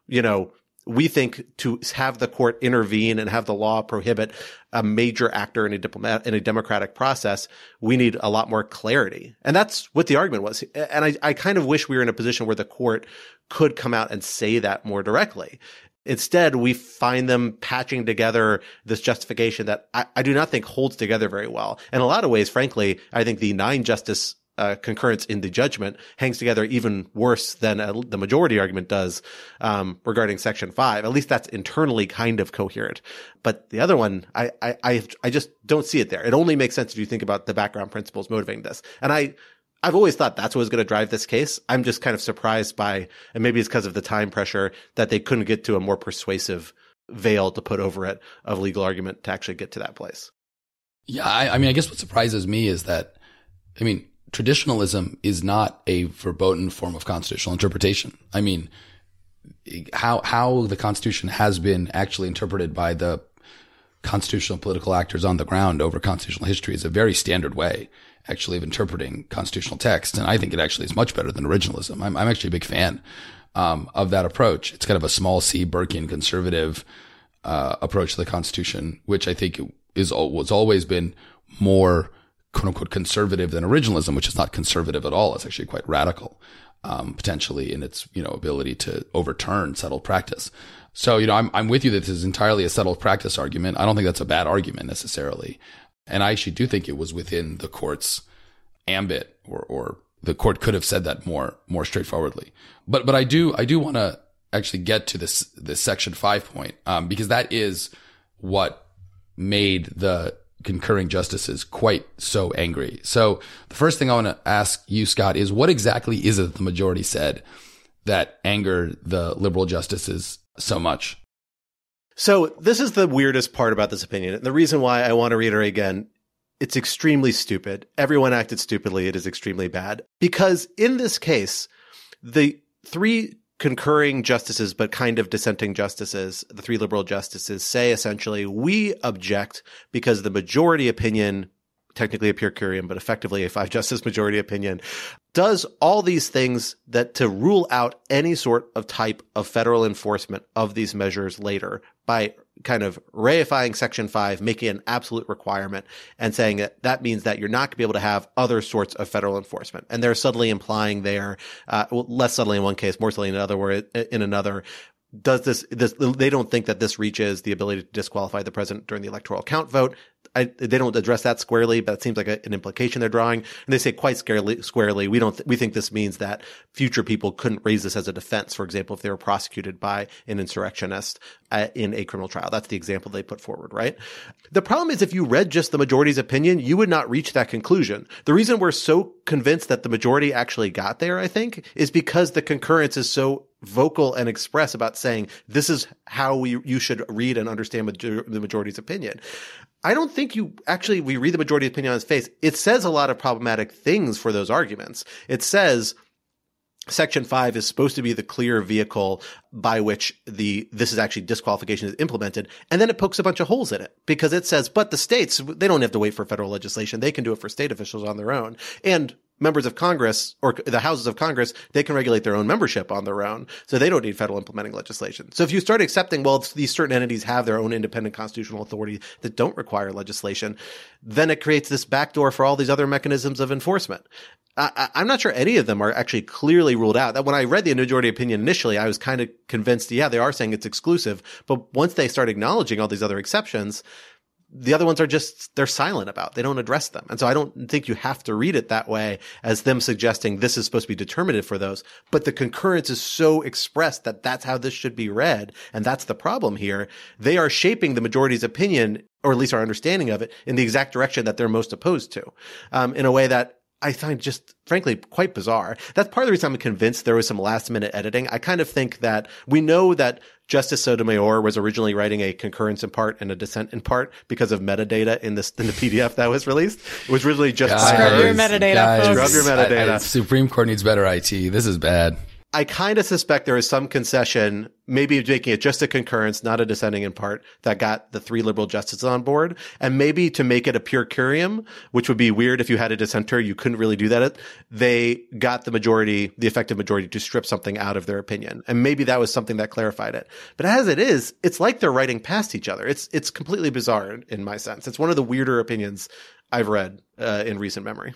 S6: we think to have the court intervene and have the law prohibit a major actor in a democratic process, we need a lot more clarity. And that's what the argument was. And I kind of wish we were in a position where the court could come out and say that more directly. Instead, we find them patching together this justification that I do not think holds together very well. In a lot of ways, frankly, I think the 9-justice concurrence in the judgment hangs together even worse than the majority argument does regarding Section 5. At least that's internally kind of coherent. But the other one, I just don't see it there. It only makes sense if you think about the background principles motivating this. And I've always thought that's what was going to drive this case. I'm just kind of surprised by, and maybe it's because of the time pressure, that they couldn't get to a more persuasive veil to put over it of legal argument to actually get to that place.
S7: Yeah, I mean, I guess what surprises me is that, traditionalism is not a verboten form of constitutional interpretation. I mean, how the Constitution has been actually interpreted by the constitutional political actors on the ground over constitutional history is a very standard way actually of interpreting constitutional text. And I think it actually is much better than originalism. I'm actually a big fan of that approach. It's kind of a small C Burkean conservative approach to the Constitution, which I think was always been more quote unquote conservative than originalism, which is not conservative at all. It's actually quite radical, potentially in its, ability to overturn settled practice. So, I'm with you that this is entirely a settled practice argument. I don't think that's a bad argument necessarily. And I actually do think it was within the court's ambit, or the court could have said that more straightforwardly. But I do want to actually get to this Section 5 point, because that is what made the concurring justices quite so angry. So the first thing I want to ask you, Scott, is what exactly is it that the majority said that angered the liberal justices so much?
S6: So this is the weirdest part about this opinion. And the reason why I want to reiterate again, it's extremely stupid. Everyone acted stupidly. It is extremely bad. Because in this case, the 3 concurring justices, but kind of dissenting justices, the 3 liberal justices say essentially, we object because the majority opinion, technically a per curiam, but effectively a 5-justice majority opinion, does all these things that to rule out any sort of type of federal enforcement of these measures later by kind of reifying Section 5, making it an absolute requirement and saying that means that you're not going to be able to have other sorts of federal enforcement. And they're subtly implying there, less subtly in one case, more subtly in another, does this, they don't think that this reaches the ability to disqualify the president during the electoral count vote. They don't address that squarely, but it seems like an implication they're drawing. And they say quite squarely, we think this means that future people couldn't raise this as a defense, for example, if they were prosecuted by an insurrectionist in a criminal trial. That's the example they put forward, right? The problem is if you read just the majority's opinion, you would not reach that conclusion. The reason we're so convinced that the majority actually got there, I think, is because the concurrence is so vocal and express about saying this is how you should read and understand the majority's opinion. I don't think we read the majority opinion on its face. It says a lot of problematic things for those arguments. It says Section 5 is supposed to be the clear vehicle by which this is actually disqualification is implemented. And then it pokes a bunch of holes in it because it says, but the states, they don't have to wait for federal legislation. They can do it for state officials on their own. And members of Congress or the houses of Congress, they can regulate their own membership on their own. So they don't need federal implementing legislation. So if you start accepting, well, these certain entities have their own independent constitutional authority that don't require legislation, then it creates this backdoor for all these other mechanisms of enforcement. I'm not sure any of them are actually clearly ruled out. That when I read the majority opinion initially, I was kind of convinced, yeah, they are saying it's exclusive. But once they start acknowledging all these other exceptions, the other ones are they're silent about. They don't address them. And so I don't think you have to read it that way as them suggesting this is supposed to be determinative for those. But the concurrence is so expressed that that's how this should be read. And that's the problem here. They are shaping the majority's opinion, or at least our understanding of it, in the exact direction that they're most opposed to, in a way that I find just, frankly, quite bizarre. That's part of the reason I'm convinced there was some last-minute editing. I kind of think that we know that Justice Sotomayor was originally writing a concurrence in part and a dissent in part because of metadata in the PDF that was released. It was originally just
S9: Scrub your metadata, folks.
S6: Scrub your metadata.
S7: Supreme Court needs better IT. This is bad.
S6: I kind of suspect there is some concession, maybe making it just a concurrence, not a dissenting in part, that got the 3 liberal justices on board. And maybe to make it a per curiam, which would be weird if you had a dissenter, you couldn't really do that. They got the effective majority to strip something out of their opinion. And maybe that was something that clarified it. But as it is, it's like they're writing past each other. It's completely bizarre in my sense. It's one of the weirder opinions I've read in recent memory.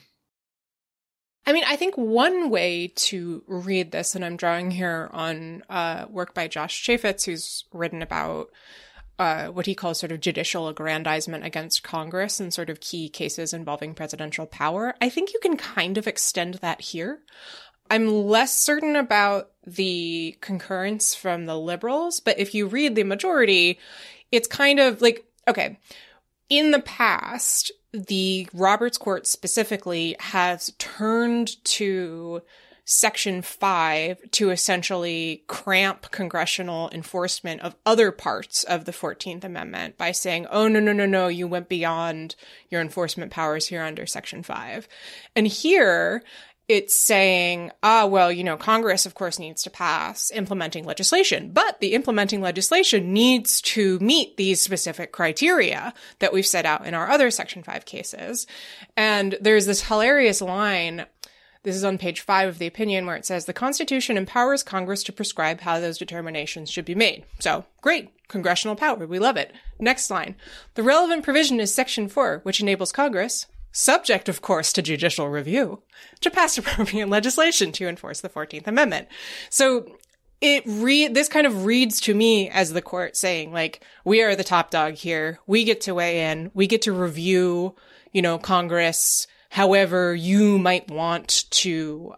S9: I mean, I think one way to read this, and I'm drawing here on work by Josh Chaffetz, who's written about what he calls sort of judicial aggrandizement against Congress and sort of key cases involving presidential power. I think you can kind of extend that here. I'm less certain about the concurrence from the liberals, but if you read the majority, it's kind of like, okay, in the past, the Roberts Court specifically has turned to Section 5 to essentially cramp congressional enforcement of other parts of the 14th Amendment by saying, oh, no, you went beyond your enforcement powers here under Section 5. And here it's saying, Congress, of course, needs to pass implementing legislation, but the implementing legislation needs to meet these specific criteria that we've set out in our other Section 5 cases. And there's this hilarious line, this is on page 5 of the opinion, where it says, the Constitution empowers Congress to prescribe how those determinations should be made. So, great. Congressional power. We love it. Next line. The relevant provision is Section 4, which enables Congress, subject, of course, to judicial review, to pass appropriate legislation to enforce the 14th Amendment. So this kind of reads to me as the court saying, like, we are the top dog here. We get to weigh in. We get to review, Congress, however you might want to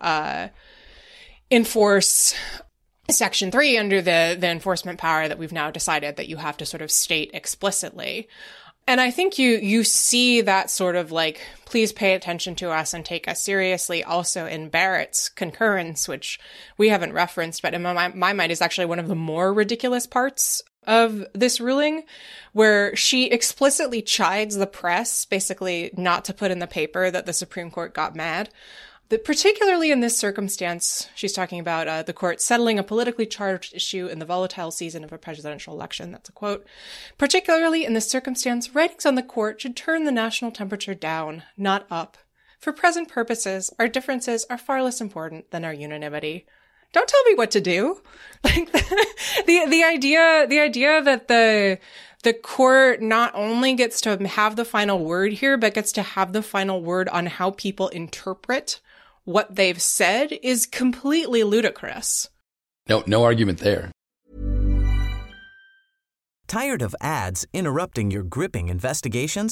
S9: enforce Section 3 under the enforcement power that we've now decided that you have to sort of state explicitly. And I think you see that sort of like, please pay attention to us and take us seriously also in Barrett's concurrence, which we haven't referenced, but in my mind is actually one of the more ridiculous parts of this ruling, where she explicitly chides the press, basically not to put in the paper that the Supreme Court got mad. That particularly in this circumstance, she's talking about the court settling a politically charged issue in the volatile season of a presidential election. That's a quote. Particularly in this circumstance, writings on the court should turn the national temperature down, not up. For present purposes, our differences are far less important than our unanimity. Don't tell me what to do. Like the idea that the court not only gets to have the final word here, but gets to have the final word on how people interpret what they've said is completely ludicrous.
S7: No argument there.
S10: Tired of ads interrupting your gripping investigations?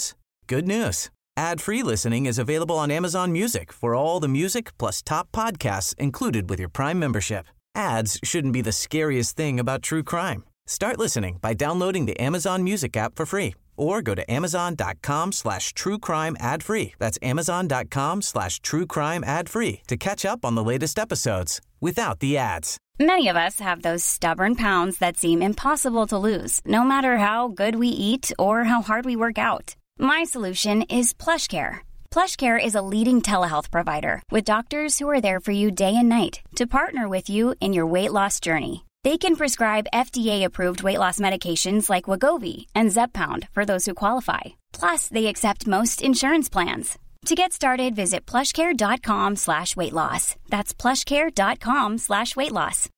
S10: good news. Ad-free listening is available on Amazon Music for all the music plus top podcasts included with your Prime membership. Ads shouldn't be the scariest thing about true crime. Start listening by downloading the Amazon Music app for free or go to amazon.com/truecrime ad-free. That's amazon.com/truecrime ad-free to catch up on the latest episodes without the ads.
S11: Many of us have those stubborn pounds that seem impossible to lose, no matter how good we eat or how hard we work out. My solution is PlushCare. PlushCare is a leading telehealth provider with doctors who are there for you day and night to partner with you in your weight loss journey. They can prescribe FDA-approved weight loss medications like Wegovy and Zepbound for those who qualify. Plus, they accept most insurance plans. To get started, visit plushcare.com/weightloss. That's plushcare.com/weightloss.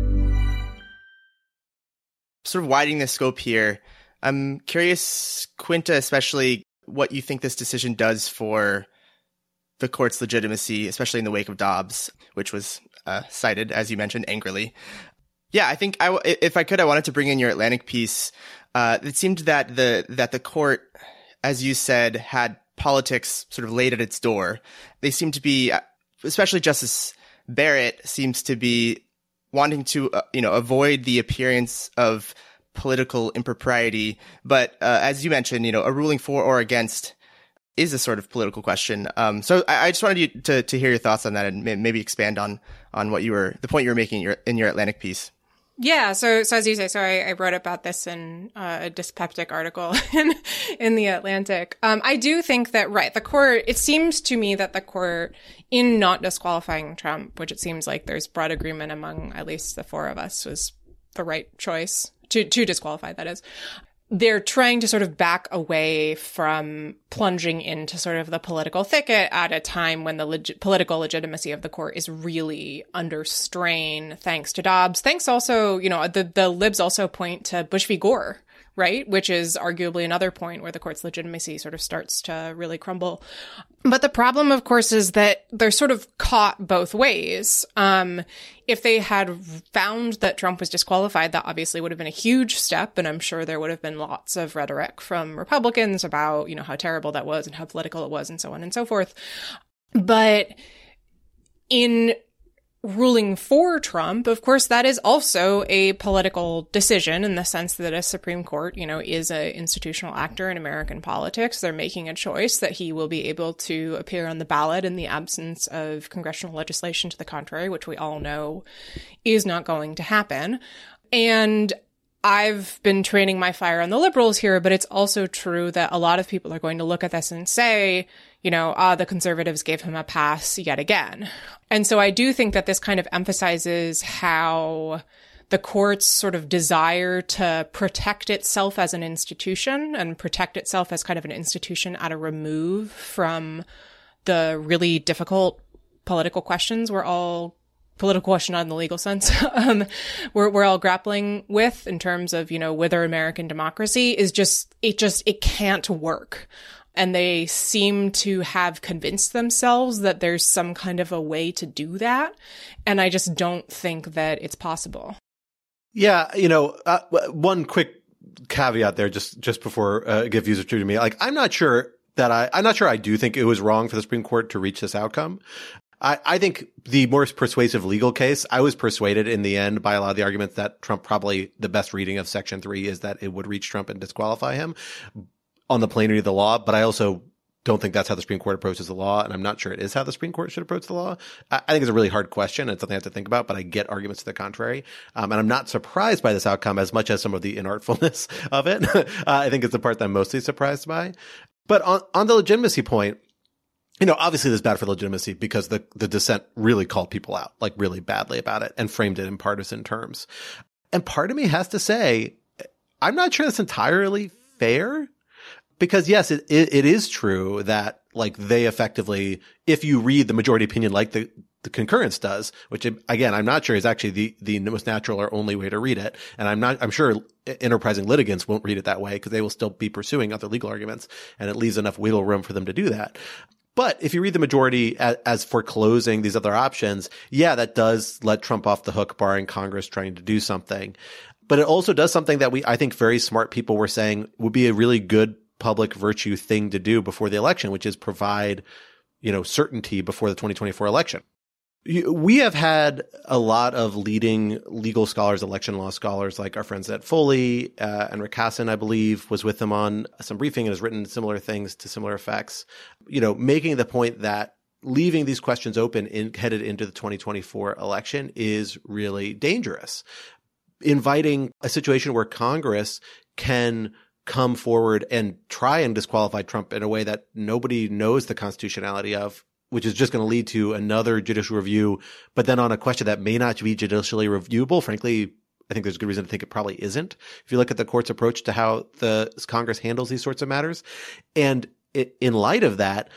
S8: Sort of widening the scope here, I'm curious, Quinta, especially what you think this decision does for the court's legitimacy, especially in the wake of Dobbs, which was cited, as you mentioned, angrily. Yeah, I think if I could, I wanted to bring in your Atlantic piece. It seemed that the court, as you said, had politics sort of laid at its door. They seem to be, especially Justice Barrett, seems to be wanting to, avoid the appearance of political impropriety. But as you mentioned, a ruling for or against is a sort of political question. So I just wanted you to hear your thoughts on that and maybe expand on the point you were making in your Atlantic piece.
S9: Yeah, so as you say, I wrote about this in a dyspeptic article in the Atlantic. I do think that, right, the court, it seems to me that the court, in not disqualifying Trump, which it seems like there's broad agreement among at least the four of us, was the right choice to disqualify, that is. They're trying to sort of back away from plunging into sort of the political thicket at a time when the political legitimacy of the court is really under strain, thanks to Dobbs. Thanks also, the libs also point to Bush v. Gore, right? Which is arguably another point where the court's legitimacy sort of starts to really crumble. But the problem, of course, is that they're sort of caught both ways. If they had found that Trump was disqualified, that obviously would have been a huge step. And I'm sure there would have been lots of rhetoric from Republicans about, how terrible that was and how political it was and so on and so forth. But in ruling for Trump, of course, that is also a political decision in the sense that a Supreme Court, is an institutional actor in American politics. They're making a choice that he will be able to appear on the ballot in the absence of congressional legislation to the contrary, which we all know is not going to happen. And I've been training my fire on the liberals here, but it's also true that a lot of people are going to look at this and say, the conservatives gave him a pass yet again. And so I do think that this kind of emphasizes how the court's sort of desire to protect itself as an institution and protect itself as kind of an institution at a remove from the really difficult political questions political question not in the legal sense, we're all grappling with in terms of, whether American democracy is it can't work. And they seem to have convinced themselves that there's some kind of a way to do that. And I just don't think that it's possible.
S6: Yeah. One quick caveat there, just before give views are true to me. Like, I'm not sure I do think it was wrong for the Supreme Court to reach this outcome. I think the more persuasive legal case, I was persuaded in the end by a lot of the arguments that Trump, probably the best reading of Section 3 is that it would reach Trump and disqualify him on the plain reading of the law. But I also don't think that's how the Supreme Court approaches the law. And I'm not sure it is how the Supreme Court should approach the law. I think it's a really hard question. It's something I have to think about, but I get arguments to the contrary. And I'm not surprised by this outcome as much as some of the inartfulness of it. I think it's the part that I'm mostly surprised by. But on the legitimacy point, obviously this is bad for legitimacy because the dissent really called people out, like really badly about it, and framed it in partisan terms. And part of me has to say, I'm not sure that's entirely fair because yes, it is true that like they effectively, if you read the majority opinion like the concurrence does, which again, I'm not sure is actually the most natural or only way to read it. And I'm sure enterprising litigants won't read it that way because they will still be pursuing other legal arguments and it leaves enough wiggle room for them to do that. But if you read the majority as foreclosing these other options, yeah, that does let Trump off the hook, barring Congress trying to do something. But it also does something that I think very smart people were saying would be a really good public virtue thing to do before the election, which is provide, certainty before the 2024 election. We have had a lot of leading legal scholars, election law scholars, like our friends at Foley, and Rick Hassin, I believe, was with them on some briefing and has written similar things to similar effects, making the point that leaving these questions open headed into the 2024 election is really dangerous. Inviting a situation where Congress can come forward and try and disqualify Trump in a way that nobody knows the constitutionality of, which is just going to lead to another judicial review, but then on a question that may not be judicially reviewable. Frankly, I think there's good reason to think it probably isn't. If you look at the court's approach to how the Congress handles these sorts of matters. And in light of that,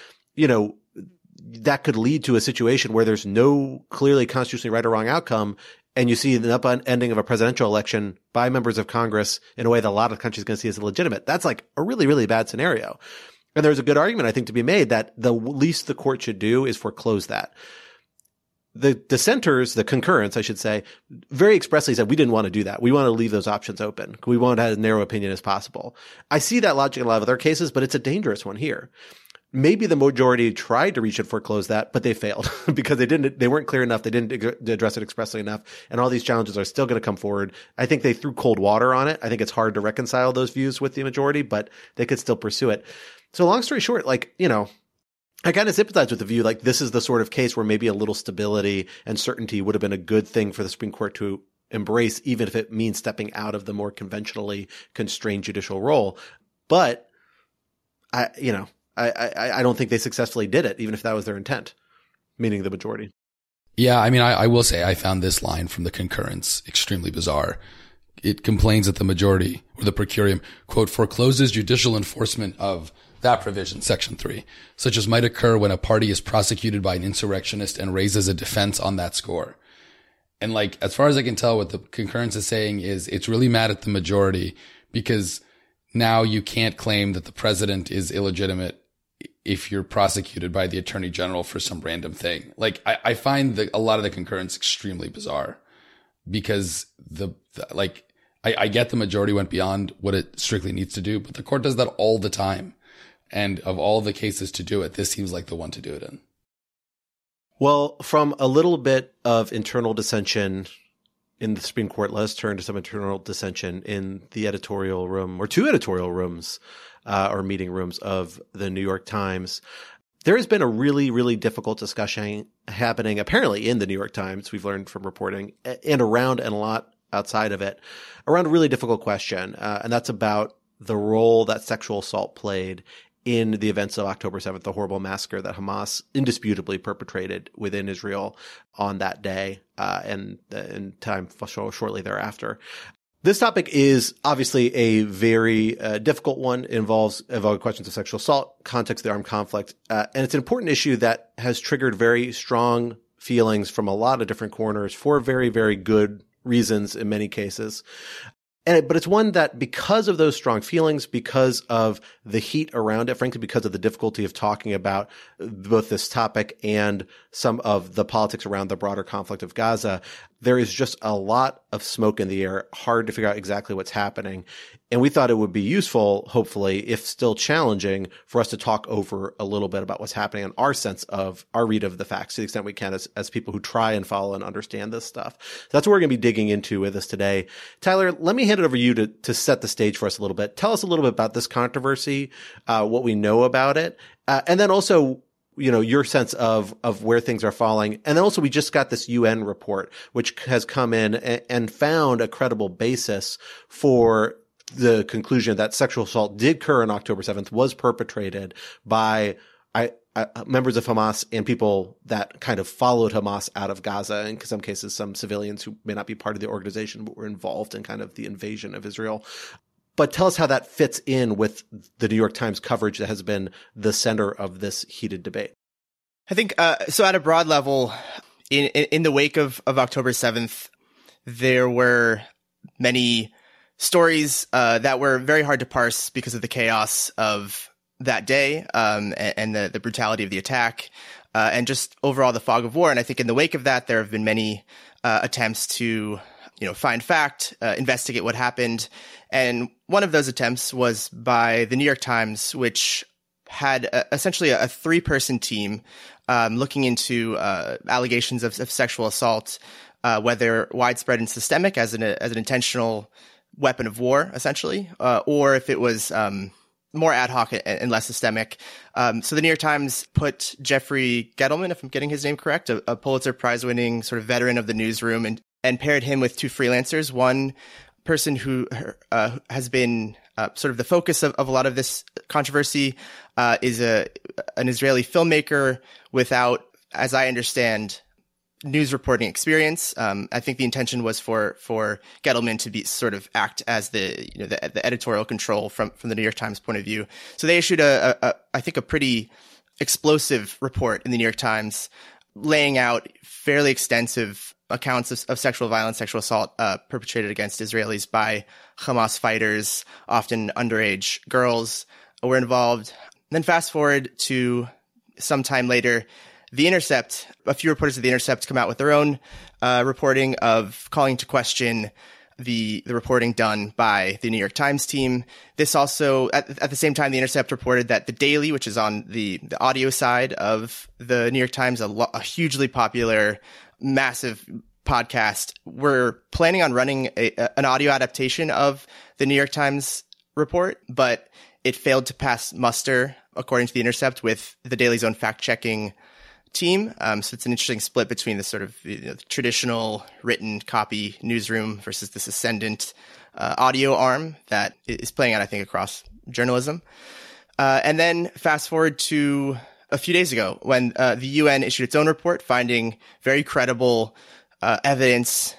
S6: that could lead to a situation where there's no clearly constitutionally right or wrong outcome. And you see the upending of a presidential election by members of Congress in a way that a lot of countries are going to see as illegitimate. That's like a really, really bad scenario. And there's a good argument, I think, to be made that the least the court should do is foreclose that. The dissenters, the concurrence, I should say, very expressly said we didn't want to do that. We want to leave those options open. We want to have as narrow opinion as possible. I see that logic in a lot of other cases, but it's a dangerous one here. Maybe the majority tried to reach and foreclose that, but they failed because they weren't clear enough. They didn't address it expressly enough. And all these challenges are still going to come forward. I think they threw cold water on it. I think it's hard to reconcile those views with the majority, but they could still pursue it. So long story short, I kind of sympathize with the view, this is the sort of case where maybe a little stability and certainty would have been a good thing for the Supreme Court to embrace, even if it means stepping out of the more conventionally constrained judicial role. But I don't think they successfully did it, even if that was their intent, meaning the majority.
S7: Yeah, I will say I found this line from the concurrence extremely bizarre. It complains that the majority, or the per curiam, quote, forecloses judicial enforcement of that provision, Section 3, such as might occur when a party is prosecuted by an insurrectionist and raises a defense on that score. And as far as I can tell, what the concurrence is saying is it's really mad at the majority because now you can't claim that the president is illegitimate if you're prosecuted by the attorney general for some random thing. I find a lot of the concurrence extremely bizarre because I get the majority went beyond what it strictly needs to do, but the court does that all the time. And of all the cases to do it, this seems like the one to do it in.
S6: Well, from a little bit of internal dissension in the Supreme Court, let us turn to some internal dissension in the editorial room, or two editorial rooms, or meeting rooms of the New York Times. There has been a really, really difficult discussion happening apparently in the New York Times, we've learned from reporting, and around and a lot outside of it, around a really difficult question. And that's about the role that sexual assault played in the events of October 7th, the horrible massacre that Hamas indisputably perpetrated within Israel on that day, and in time shortly thereafter. This topic is obviously a very difficult one. It involves questions of sexual assault, context of the armed conflict, and it's an important issue that has triggered very strong feelings from a lot of different corners for very, very good reasons in many cases. But it's one that, because of those strong feelings, because of the heat around it, frankly, because of the difficulty of talking about both this topic and some of the politics around the broader conflict of Gaza, there is just a lot of smoke in the air, hard to figure out exactly what's happening. And we thought it would be useful, hopefully, if still challenging, for us to talk over a little bit about what's happening and our sense of our read of the facts to the extent we can as people who try and follow and understand this stuff. So that's what we're going to be digging into with us today. Tyler, let me hand it over to you to set the stage for us a little bit. Tell us a little bit about this controversy, what we know about it, and then also, your sense of where things are falling. And then also we just got this UN report, which has come in and found a credible basis for the conclusion that sexual assault did occur on October 7th, was perpetrated by members of Hamas and people that kind of followed Hamas out of Gaza, and in some cases, some civilians who may not be part of the organization, but were involved in kind of the invasion of Israel. But tell us how that fits in with the New York Times coverage that has been the center of this heated debate.
S8: I think, so at a broad level, in the wake of October 7th, there were many stories that were very hard to parse because of the chaos of that day, and the brutality of the attack, and just overall the fog of war. And I think in the wake of that, there have been many attempts to find fact, investigate what happened. And one of those attempts was by the New York Times, which had essentially a 3-person team looking into allegations of sexual assault, whether widespread and systemic as an intentional weapon of war, essentially, or if it was more ad hoc and less systemic. So the New York Times put Jeffrey Gettleman, if I'm getting his name correct, a Pulitzer Prize-winning sort of veteran of the newsroom, and paired him with 2 freelancers. One person who has been sort of the focus of a lot of this controversy is an Israeli filmmaker without, as I understand, news reporting experience. I think the intention was for Gettleman to be sort of act as the editorial control from the New York Times point of view. So they issued I think a pretty explosive report in the New York Times, laying out fairly extensive accounts of sexual violence, sexual assault perpetrated against Israelis by Hamas fighters. Often underage girls were involved. Then fast forward to some time later, The Intercept, a few reporters of The Intercept come out with their own reporting of calling to question the reporting done by the New York Times team. This also, at the same time, The Intercept reported that The Daily, which is on the audio side of the New York Times, a hugely popular, massive podcast, were planning on running an audio adaptation of the New York Times report, but it failed to pass muster, according to The Intercept, with The Daily's own fact-checking team. So it's an interesting split between the sort of the traditional written copy newsroom versus this ascendant audio arm that is playing out, I think, across journalism. And then fast forward to a few days ago when the UN issued its own report finding very credible evidence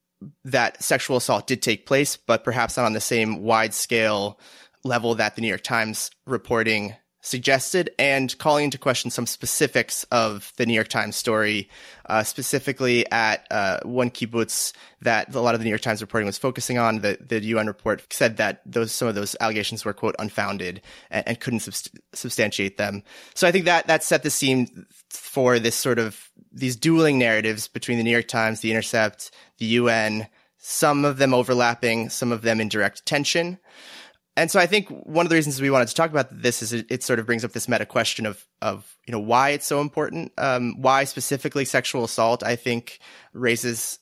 S8: that sexual assault did take place, but perhaps not on the same wide-scale level that the New York Times reporting suggested, and calling into question some specifics of the New York Times story, specifically at one kibbutz that a lot of the New York Times reporting was focusing on. The UN report said that some of those allegations were, quote, unfounded and couldn't substantiate them. So I think that set the scene for this sort of these dueling narratives between the New York Times, the Intercept, the UN, some of them overlapping, some of them in direct tension. And so I think one of the reasons we wanted to talk about this is it sort of brings up this meta question of why it's so important, why specifically sexual assault, I think, raises,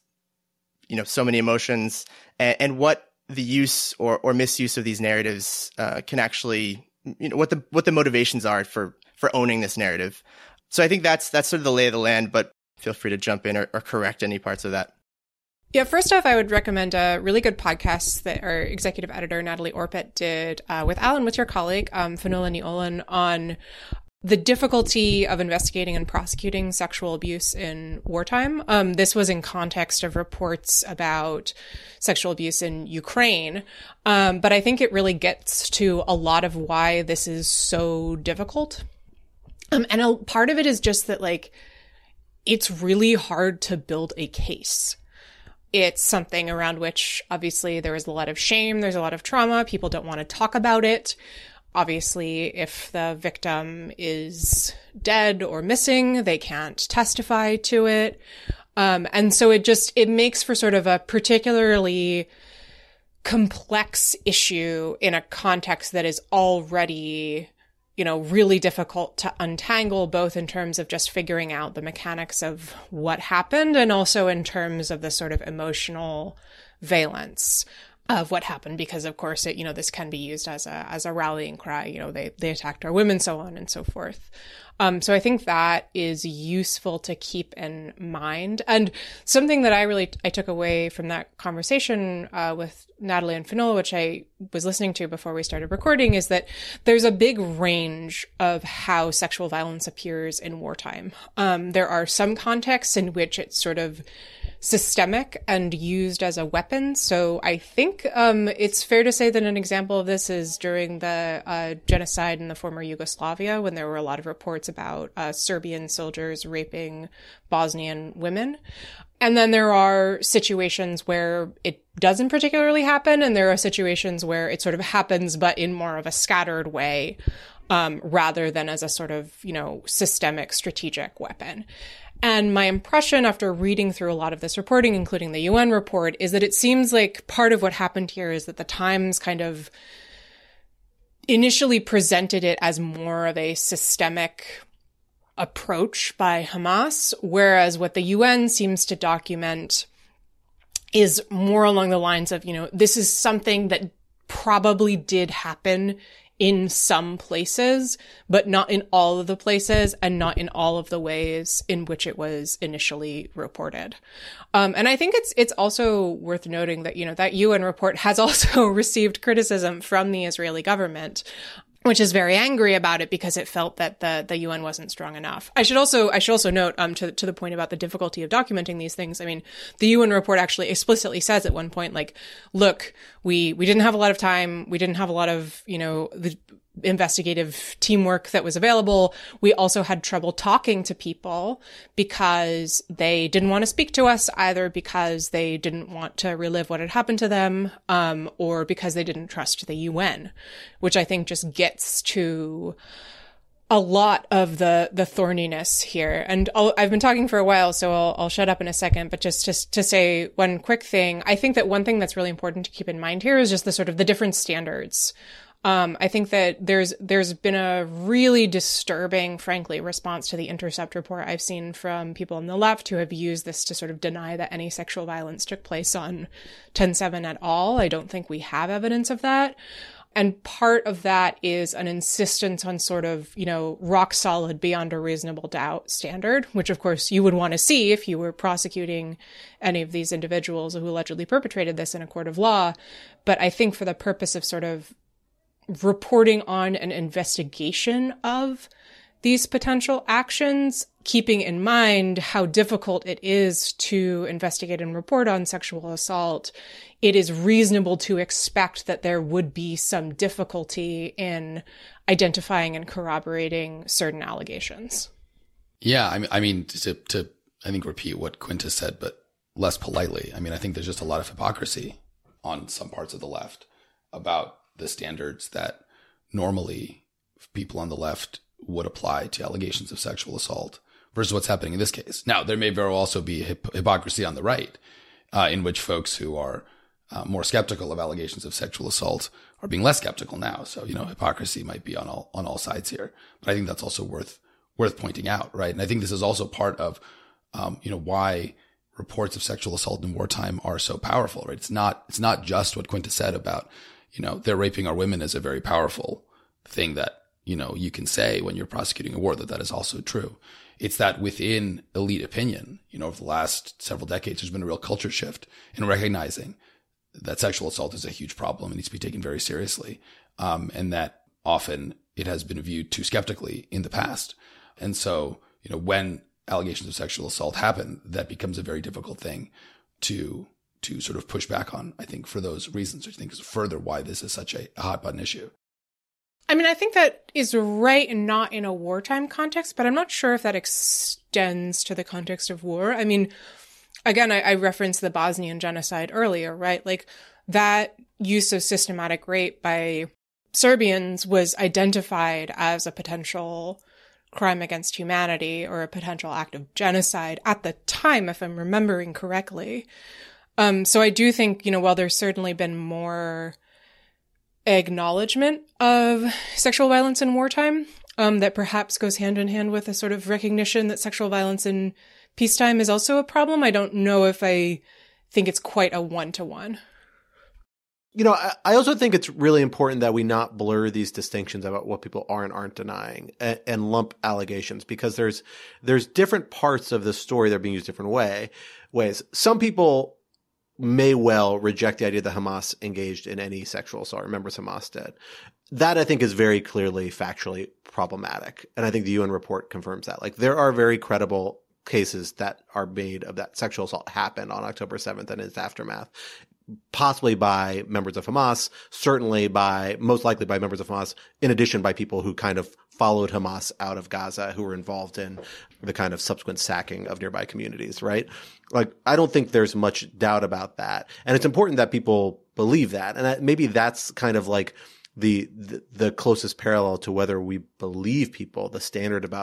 S8: so many emotions, and what the use or misuse of these narratives can actually, what the motivations are for owning this narrative. So I think that's sort of the lay of the land, but feel free to jump in or correct any parts of that.
S9: Yeah, first off, I would recommend a really good podcast that our executive editor, Natalie Orpett, did with Alan, with your colleague, Fionnuala Ní Olán, on the difficulty of investigating and prosecuting sexual abuse in wartime. This was in context of reports about sexual abuse in Ukraine. But I think it really gets to a lot of why this is so difficult. And a part of it is just that, it's really hard to build a case. It's something around which, obviously, there is a lot of shame. There's a lot of trauma. People don't want to talk about it. Obviously, if the victim is dead or missing, they can't testify to it. And so it makes for sort of a particularly complex issue in a context that is already, really difficult to untangle, both in terms of just figuring out the mechanics of what happened and also in terms of the sort of emotional valence of what happened, because of course this can be used as a rallying cry. They attacked our women, so on and so forth. So I think that is useful to keep in mind. And something that I took away from that conversation with Natalie and Fionnuala, which I was listening to before we started recording, is that there's a big range of how sexual violence appears in wartime. There are some contexts in which it's sort of systemic and used as a weapon. So I think it's fair to say that an example of this is during the genocide in the former Yugoslavia, when there were a lot of reports about Serbian soldiers raping Bosnian women. And then there are situations where it doesn't particularly happen, and there are situations where it sort of happens, but in more of a scattered way, rather than as a sort of, systemic strategic weapon. And my impression after reading through a lot of this reporting, including the UN report, is that it seems like part of what happened here is that the Times kind of initially presented it as more of a systemic approach by Hamas, whereas what the UN seems to document is more along the lines of, this is something that probably did happen in some places, but not in all of the places and not in all of the ways in which it was initially reported. And I think it's also worth noting that, that UN report has also received criticism from the Israeli government, which is very angry about it because it felt that the UN wasn't strong enough. I should also note, to the point about the difficulty of documenting these things. I mean, the UN report actually explicitly says at one point, like, look, we didn't have a lot of time. We didn't have a lot of, the investigative teamwork that was available. We also had trouble talking to people because they didn't want to speak to us, either because they didn't want to relive what had happened to them, or because they didn't trust the UN, which I think just gets to a lot of the thorniness here. And I've been talking for a while, so I'll shut up in a second, but just to say one quick thing. I think that one thing that's really important to keep in mind here is just the sort of the different standards. I think that there's been a really disturbing, frankly, response to the Intercept report I've seen from people on the left who have used this to sort of deny that any sexual violence took place on 10/7 at all. I don't think we have evidence of that. And part of that is an insistence on sort of, rock solid beyond a reasonable doubt standard, which of course you would want to see if you were prosecuting any of these individuals who allegedly perpetrated this in a court of law. But I think for the purpose of sort of reporting on an investigation of these potential actions, keeping in mind how difficult it is to investigate and report on sexual assault, it is reasonable to expect that there would be some difficulty in identifying and corroborating certain allegations.
S7: Yeah, I mean, to I think repeat what Quinta said, but less politely. I mean, I think there's just a lot of hypocrisy on some parts of the left about the standards that normally people on the left would apply to allegations of sexual assault versus what's happening in this case. Now, there may very well also be hypocrisy on the right, in which folks who are more skeptical of allegations of sexual assault are being less skeptical now. So, hypocrisy might be on all sides here. But I think that's also worth pointing out, right? And I think this is also part of, why reports of sexual assault in wartime are so powerful, right? It's not just what Quinta said about, they're raping our women is a very powerful thing that, you can say when you're prosecuting a war that is also true. It's that within elite opinion, over the last several decades, there's been a real culture shift in recognizing that sexual assault is a huge problem and needs to be taken very seriously. And that often it has been viewed too skeptically in the past. And so, when allegations of sexual assault happen, that becomes a very difficult thing to sort of push back on, I think, for those reasons, which I think is further why this is such a hot button issue.
S9: I mean, I think that is right and not in a wartime context, but I'm not sure if that extends to the context of war. I mean, again, I referenced the Bosnian genocide earlier, right? Like, that use of systematic rape by Serbians was identified as a potential crime against humanity or a potential act of genocide at the time, if I'm remembering correctly. So I do think, while there's certainly been more acknowledgement of sexual violence in wartime, that perhaps goes hand in hand with a sort of recognition that sexual violence in peacetime is also a problem. I don't know if I think it's quite a one-to-one.
S6: I also think it's really important that we not blur these distinctions about what people are and aren't denying and lump allegations, because there's different parts of the story that are being used different ways. Some people may well reject the idea that Hamas engaged in any sexual assault or members of Hamas did. That, I think, is very clearly factually problematic. And I think the UN report confirms that. Like, there are very credible cases that are made of that sexual assault happened on October 7th and its aftermath, possibly by members of Hamas, most likely by members of Hamas, in addition by people who kind of followed Hamas out of Gaza, who were involved in the kind of subsequent sacking of nearby communities, right? Like, I don't think there's much doubt about that. And it's important that people believe that. And maybe that's kind of like the closest parallel to whether we believe people, the standard about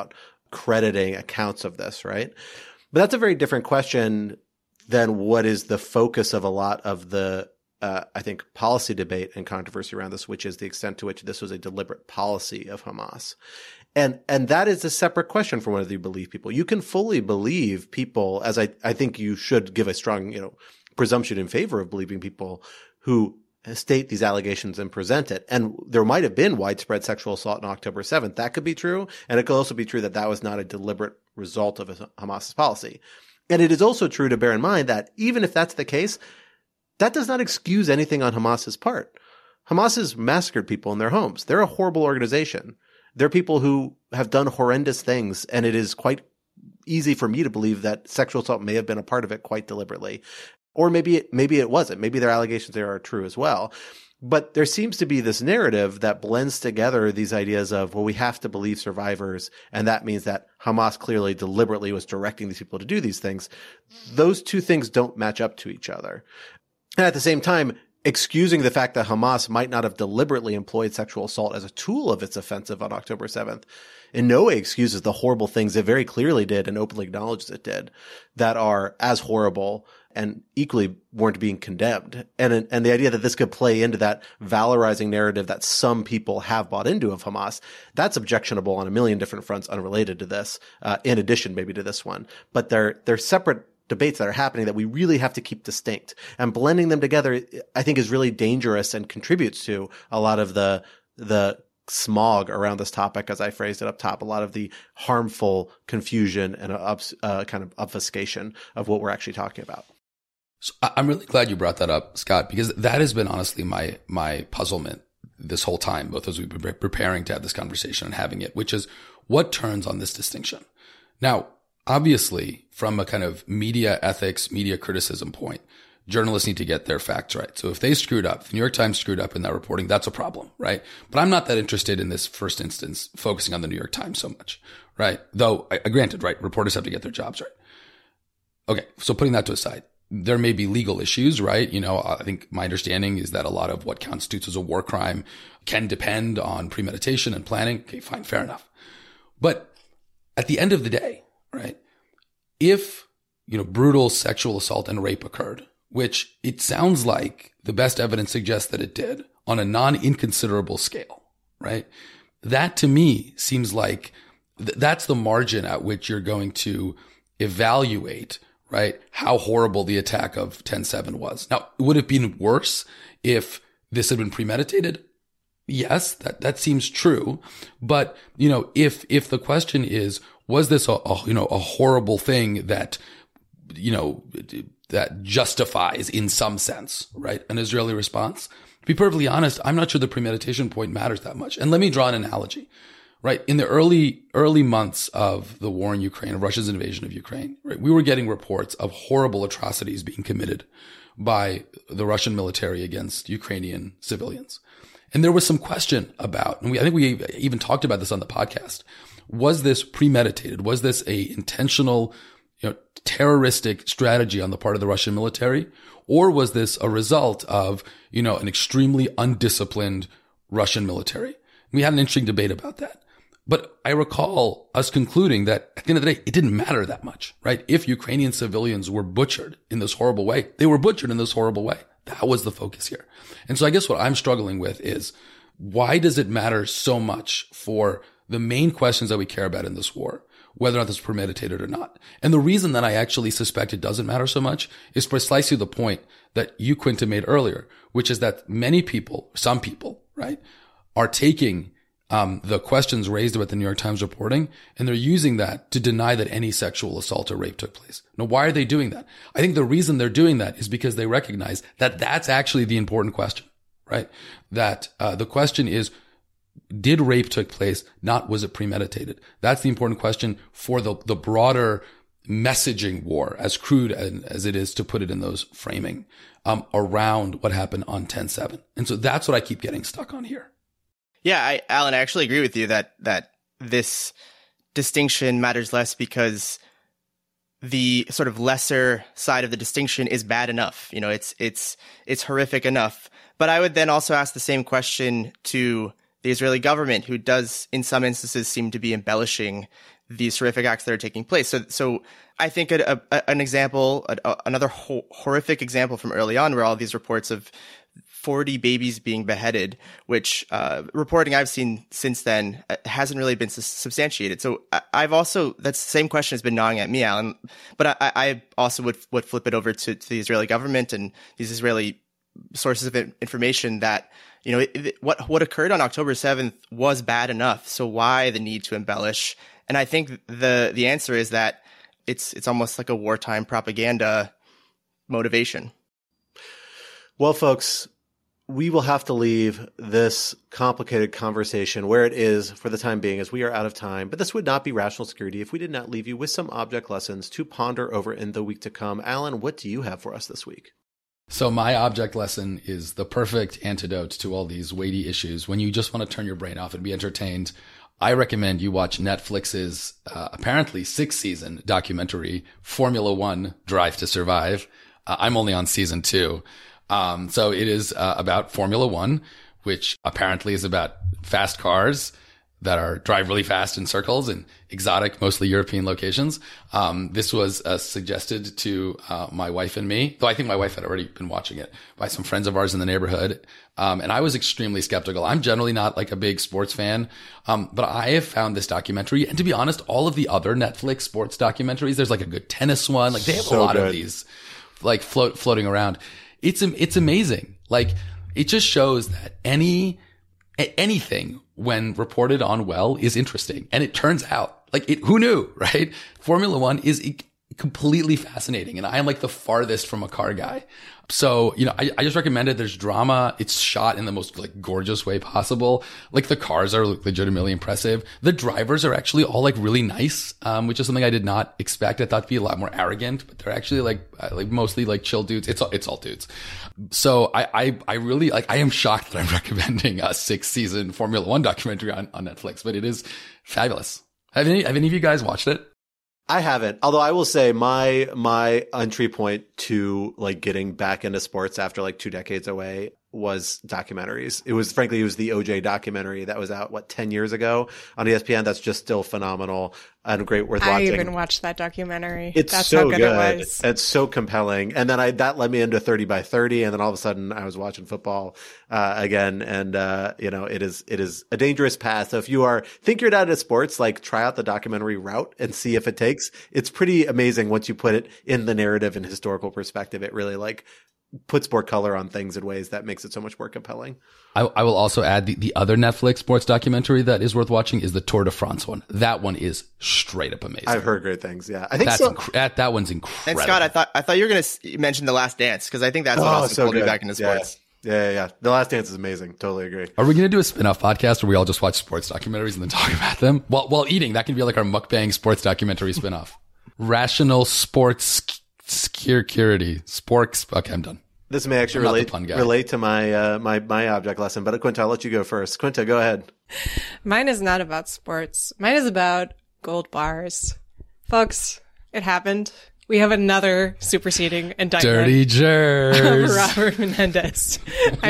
S6: crediting accounts of this, right? But that's a very different question than what is the focus of a lot of the, I think, policy debate and controversy around this, which is the extent to which this was a deliberate policy of Hamas. And that is a separate question from whether you believe people. You can fully believe people, as I think you should give a strong, presumption in favor of believing people who state these allegations and present it. And there might have been widespread sexual assault on October 7th. That could be true. And it could also be true that that was not a deliberate result of Hamas's policy. And it is also true to bear in mind that even if that's the case, that does not excuse anything on Hamas's part. Hamas has massacred people in their homes. They're a horrible organization. They're people who have done horrendous things, and it is quite easy for me to believe that sexual assault may have been a part of it quite deliberately. Or maybe it wasn't. Maybe their allegations there are true as well. But there seems to be this narrative that blends together these ideas of, well, we have to believe survivors, and that means that Hamas clearly deliberately was directing these people to do these things. Those two things don't match up to each other. And at the same time, excusing the fact that Hamas might not have deliberately employed sexual assault as a tool of its offensive on October 7th in no way excuses the horrible things it very clearly did and openly acknowledges it did that are as horrible and equally weren't being condemned. And the idea that this could play into that valorizing narrative that some people have bought into of Hamas, that's objectionable on a million different fronts unrelated to this, in addition maybe to this one. But they're separate debates that are happening that we really have to keep distinct, and blending them together, I think, is really dangerous and contributes to a lot of the smog around this topic, as I phrased it up top, a lot of the harmful confusion and kind of obfuscation of what we're actually talking about.
S7: So I'm really glad you brought that up, Scott, because that has been honestly my puzzlement this whole time, both as we've been preparing to have this conversation and having it, which is what turns on this distinction. Now, obviously, from a kind of media ethics, media criticism point, journalists need to get their facts right. So if they screwed up, if the New York Times screwed up in that reporting, that's a problem, right? But I'm not that interested in this first instance, focusing on the New York Times so much, right? Though, granted, right, reporters have to get their jobs right. Okay, so putting that to a side, there may be legal issues, right? I think my understanding is that a lot of what constitutes as a war crime can depend on premeditation and planning. Okay, fine, fair enough. But at the end of the day, right, if, brutal sexual assault and rape occurred, which it sounds like the best evidence suggests that it did on a non-inconsiderable scale, right? That to me seems like that's the margin at which you're going to evaluate, right, how horrible the attack of 10/7 was. Now, would it have been worse if this had been premeditated? Yes, that seems true. But, if the question is, was this a horrible thing that, that justifies in some sense, right, an Israeli response? To be perfectly honest, I'm not sure the premeditation point matters that much. And let me draw an analogy, right? In the early months of the war in Ukraine, of Russia's invasion of Ukraine, right, we were getting reports of horrible atrocities being committed by the Russian military against Ukrainian civilians. And there was some question about, and I think we even talked about this on the podcast, was this premeditated? Was this a intentional, terroristic strategy on the part of the Russian military? Or was this a result of, an extremely undisciplined Russian military? We had an interesting debate about that. But I recall us concluding that at the end of the day, it didn't matter that much, right? If Ukrainian civilians were butchered in this horrible way, they were butchered in this horrible way. That was the focus here. And so I guess what I'm struggling with is, why does it matter so much for the main questions that we care about in this war, whether or not this is premeditated or not? And the reason that I actually suspect it doesn't matter so much is precisely the point that you, Quinta, made earlier, which is that many people, some people, right, are taking the questions raised about the New York Times reporting, and they're using that to deny that any sexual assault or rape took place. Now, why are they doing that? I think the reason they're doing that is because they recognize that that's actually the important question, right? That the question is, did rape take place? Not was it premeditated? That's the important question for the broader messaging war, as crude as it is to put it in those framing, around what happened on 10/7. And so that's what I keep getting stuck on here.
S8: Yeah, Alan, I actually agree with you that this distinction matters less because the sort of lesser side of the distinction is bad enough. It's horrific enough. But I would then also ask the same question to the Israeli government, who does, in some instances, seem to be embellishing these horrific acts that are taking place. So I think an example, another horrific example from early on, were all these reports of 40 babies being beheaded, which reporting I've seen since then hasn't really been substantiated. So I've also, that's the same question has been gnawing at me, Alan, but I also would flip it over to the Israeli government and these Israeli sources of information that, you know, what occurred on October 7th was bad enough. So why the need to embellish? And I think the answer is that it's almost like a wartime propaganda motivation.
S6: Well, folks, we will have to leave this complicated conversation where it is for the time being, as we are out of time. But this would not be Rational Security if we did not leave you with some object lessons to ponder over in the week to come. Alan, what do you have for us this week?
S7: So my object lesson is the perfect antidote to all these weighty issues. When you just want to turn your brain off and be entertained, I recommend you watch Netflix's apparently 6-season documentary, Formula One Drive to Survive. I'm only on season 2. So it is about Formula One, which apparently is about fast cars that drive really fast in circles in exotic, mostly European locations. This was suggested to my wife and me, though I think my wife had already been watching it, by some friends of ours in the neighborhood. And I was extremely skeptical. I'm generally not like a big sports fan, but I have found this documentary, and to be honest, all of the other Netflix sports documentaries, there's like a good tennis one, like they have a lot of these like floating around. It's amazing. Like, it just shows that anything when reported on well is interesting. And it turns out, like, who knew, right? Formula One is completely fascinating. And I am like the farthest from a car guy. So, you know, I just recommend it. There's drama. It's shot in the most like gorgeous way possible. Like, the cars are legitimately impressive. The drivers are actually all like really nice, which is something I did not expect. I thought to be a lot more arrogant, but they're actually like mostly like chill dudes. It's all dudes. So I really like, I am shocked that I'm recommending a 6-season Formula One documentary on Netflix, but it is fabulous. Have any of you guys watched it?
S6: I haven't, although I will say my entry point to like getting back into sports after like 2 decades away was documentaries. It was the OJ documentary that was out 10 years ago on ESPN. That's just still phenomenal and worth watching.
S9: I even watched that documentary.
S6: That's so how good it was. It's so compelling. And then that led me into 30 by 30, and then all of a sudden I was watching football again. And you know, it is a dangerous path. So if you think you're not into sports, like, try out the documentary route and see if it takes. It's pretty amazing once you put it in the narrative and historical perspective. It really like puts more color on things in ways that makes it so much more compelling.
S7: I will also add the other Netflix sports documentary that is worth watching is the Tour de France one. That one is straight up amazing.
S6: I've heard great things. Yeah, I think so.
S7: That one's incredible.
S8: And Scott, I thought you were going to mention The Last Dance, because I think that's what also pulled me back into sports.
S6: Yeah. The Last Dance is amazing. Totally agree.
S7: Are we going to do a spin-off podcast where we all just watch sports documentaries and then talk about them while eating? That can be like our mukbang sports documentary spin-off. Rational sports security. Sporks. Okay, I'm done.
S6: This may actually relate to my my object lesson, but Quinta, I'll let you go first. Quinta, go ahead.
S9: Mine is not about sports. Mine is about gold bars. Folks, it happened. We have another superseding indictment.
S7: Dirty jers.
S9: Of Robert Menendez.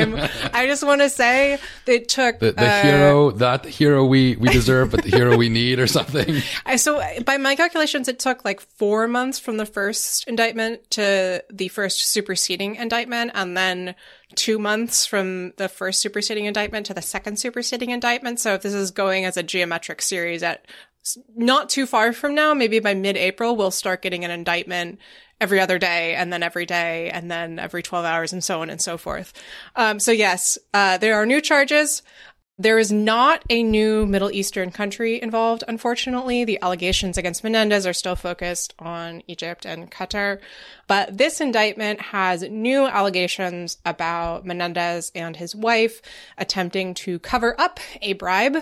S9: I just want to say it took
S7: the hero, not the hero we deserve, but the hero we need, or something.
S9: So by my calculations, it took like 4 months from the first indictment to the first superseding indictment, and then 2 months from the first superseding indictment to the second superseding indictment. So if this is going as a geometric series, at not too far from now, maybe by mid-April, we'll start getting an indictment every other day, and then every day, and then every 12 hours, and so on and so forth. So yes, there are new charges. There is not a new Middle Eastern country involved, unfortunately. The allegations against Menendez are still focused on Egypt and Qatar. But this indictment has new allegations about Menendez and his wife attempting to cover up a bribe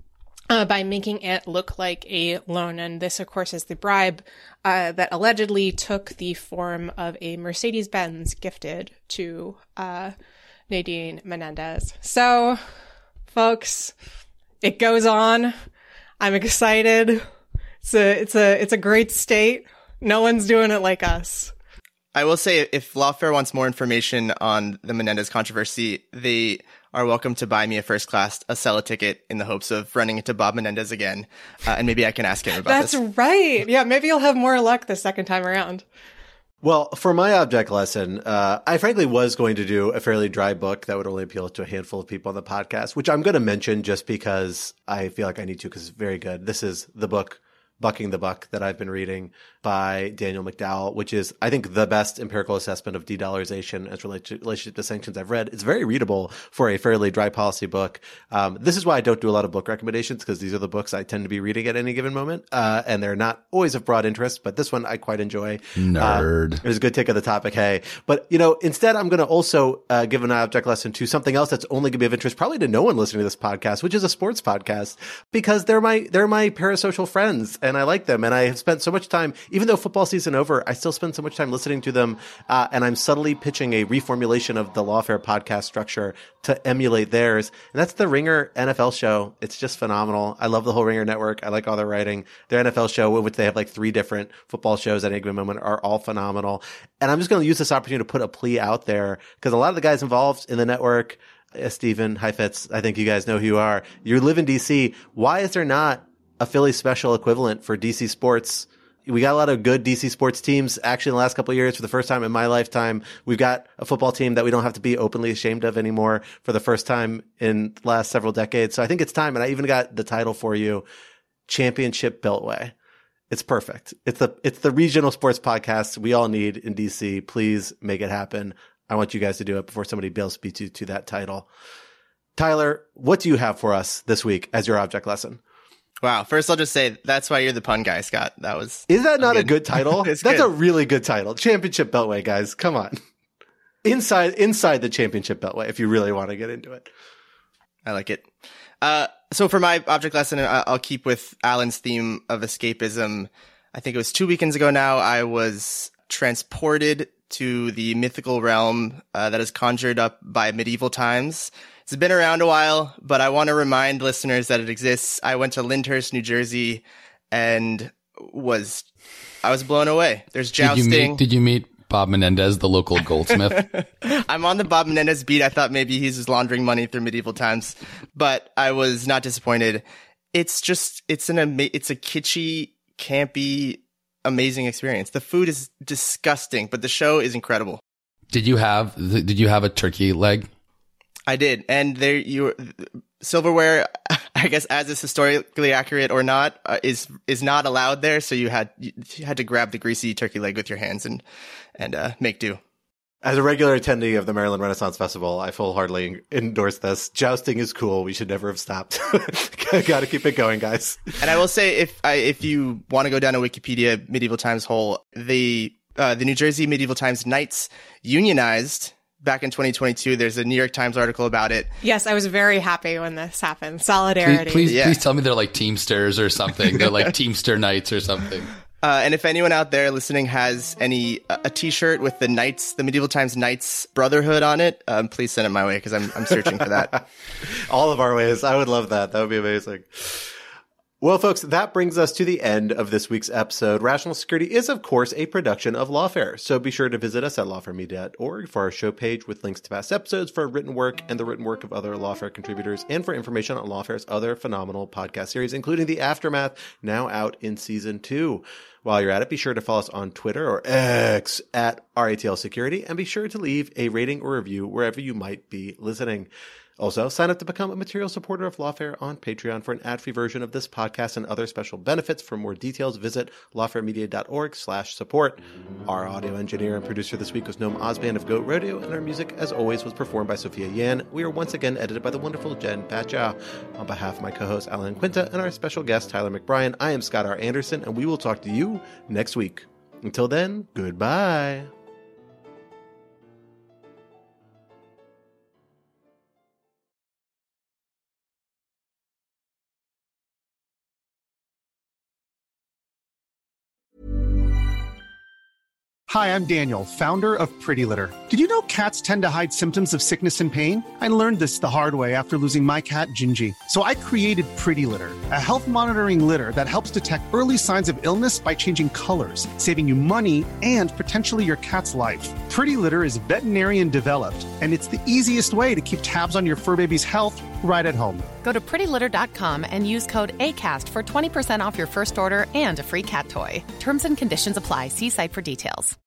S9: by making it look like a loan. And this, of course, is the bribe that allegedly took the form of a Mercedes-Benz gifted to Nadine Menendez. So, folks, it goes on. I'm excited. It's a great state. No one's doing it like us.
S8: I will say, if Lawfare wants more information on the Menendez controversy, they are welcome to buy me a sell a ticket in the hopes of running into Bob Menendez again. And maybe I can ask him about this.
S9: That's right. Yeah, maybe you'll have more luck the second time around.
S6: Well, for my object lesson, I frankly was going to do a fairly dry book that would only appeal to a handful of people on the podcast, which I'm going to mention just because I feel like I need to, because it's very good. This is the book, Bucking the Buck, that I've been reading by Daniel McDowell, which is, I think, the best empirical assessment of de-dollarization as relationship to sanctions I've read. It's very readable for a fairly dry policy book. This is why I don't do a lot of book recommendations, because these are the books I tend to be reading at any given moment. And they're not always of broad interest, but this one I quite enjoy.
S7: Nerd.
S6: It was a good take of the topic. Hey, but instead I'm going to also give an object lesson to something else that's only going to be of interest probably to no one listening to this podcast, which is a sports podcast, because they're my parasocial friends and I like them. And I have spent so much time, even though football season over, I still spend so much time listening to them. And I'm subtly pitching a reformulation of the Lawfare podcast structure to emulate theirs. And that's the Ringer NFL show. It's just phenomenal. I love the whole Ringer network. I like all their writing. Their NFL show, in which they have like 3 different football shows at any given moment, are all phenomenal. And I'm just going to use this opportunity to put a plea out there, because a lot of the guys involved in the network, Stephen, hi Fitz, I think you guys know who you are. You live in DC. Why is there not a Philly special equivalent for DC sports? We got a lot of good DC sports teams actually in the last couple of years. For the first time in my lifetime, we've got a football team that we don't have to be openly ashamed of anymore for the first time in the last several decades. So I think it's time. And I even got the title for you, Championship Beltway. It's perfect. It's the regional sports podcast we all need in DC. Please make it happen. I want you guys to do it before somebody bails beats you to that title. Tyler, what do you have for us this week as your object lesson?
S8: Wow. First, I'll just say that's why you're the pun guy, Scott.
S6: Is that not a good title? That's
S8: good.
S6: A really good title. Championship Beltway, guys. Come on. Inside the Championship Beltway, if you really want to get into it.
S8: I like it. So for my object lesson, I'll keep with Alan's theme of escapism. I think it was 2 weekends ago now, I was transported to the mythical realm that is conjured up by medieval times. It's been around a while, but I want to remind listeners that it exists. I went to Lyndhurst, New Jersey, and I was blown away. There's jousting.
S7: Did you meet Bob Menendez, the local goldsmith?
S8: I'm on the Bob Menendez beat. I thought maybe he's just laundering money through medieval times, but I was not disappointed. It's a kitschy, campy, amazing experience. The food is disgusting, but the show is incredible.
S7: Did you have a turkey leg?
S8: I did. And silverware, I guess, as is historically accurate or not, is not allowed there. So you had to grab the greasy turkey leg with your hands and make do.
S6: As a regular attendee of the Maryland Renaissance Festival, I full-heartedly endorse this. Jousting is cool. We should never have stopped. Got to keep it going, guys.
S8: And I will say, if you want to go down a Wikipedia medieval times hole, the New Jersey Medieval Times Knights unionized back in 2022. There's a New York Times article about it.
S9: Yes, I was very happy when this happened. Solidarity.
S7: Please tell me they're like Teamsters or something. They're like Teamster Knights or something.
S8: And if anyone out there listening has a T-shirt with the Knights, the Medieval Times Knights Brotherhood on it, please send it my way, because I'm searching for that.
S6: All of our ways. I would love that. That would be amazing. Well, folks, that brings us to the end of this week's episode. Rational Security is, of course, a production of Lawfare, so be sure to visit us at lawfaremedia.org for our show page with links to past episodes, for written work and the written work of other Lawfare contributors, and for information on Lawfare's other phenomenal podcast series, including The Aftermath, now out in Season 2. While you're at it, be sure to follow us on Twitter or X at RATL Security, and be sure to leave a rating or review wherever you might be listening. Also, sign up to become a material supporter of Lawfare on Patreon for an ad-free version of this podcast and other special benefits. For more details, visit lawfaremedia.org/support. Our audio engineer and producer this week was Noam Osband of Goat Rodeo, and our music, as always, was performed by Sophia Yan. We are once again edited by the wonderful Jen Patja. On behalf of my co-host Alan Quinta and our special guest Tyler McBrien, I am Scott R. Anderson, and we will talk to you next week. Until then, goodbye.
S12: Hi, I'm Daniel, founder of Pretty Litter. Did you know cats tend to hide symptoms of sickness and pain? I learned this the hard way after losing my cat, Gingy. So I created Pretty Litter, a health monitoring litter that helps detect early signs of illness by changing colors, saving you money and potentially your cat's life. Pretty Litter is veterinarian developed, and it's the easiest way to keep tabs on your fur baby's health right at home.
S13: Go to prettylitter.com and use code ACAST for 20% off your first order and a free cat toy. Terms and conditions apply. See site for details.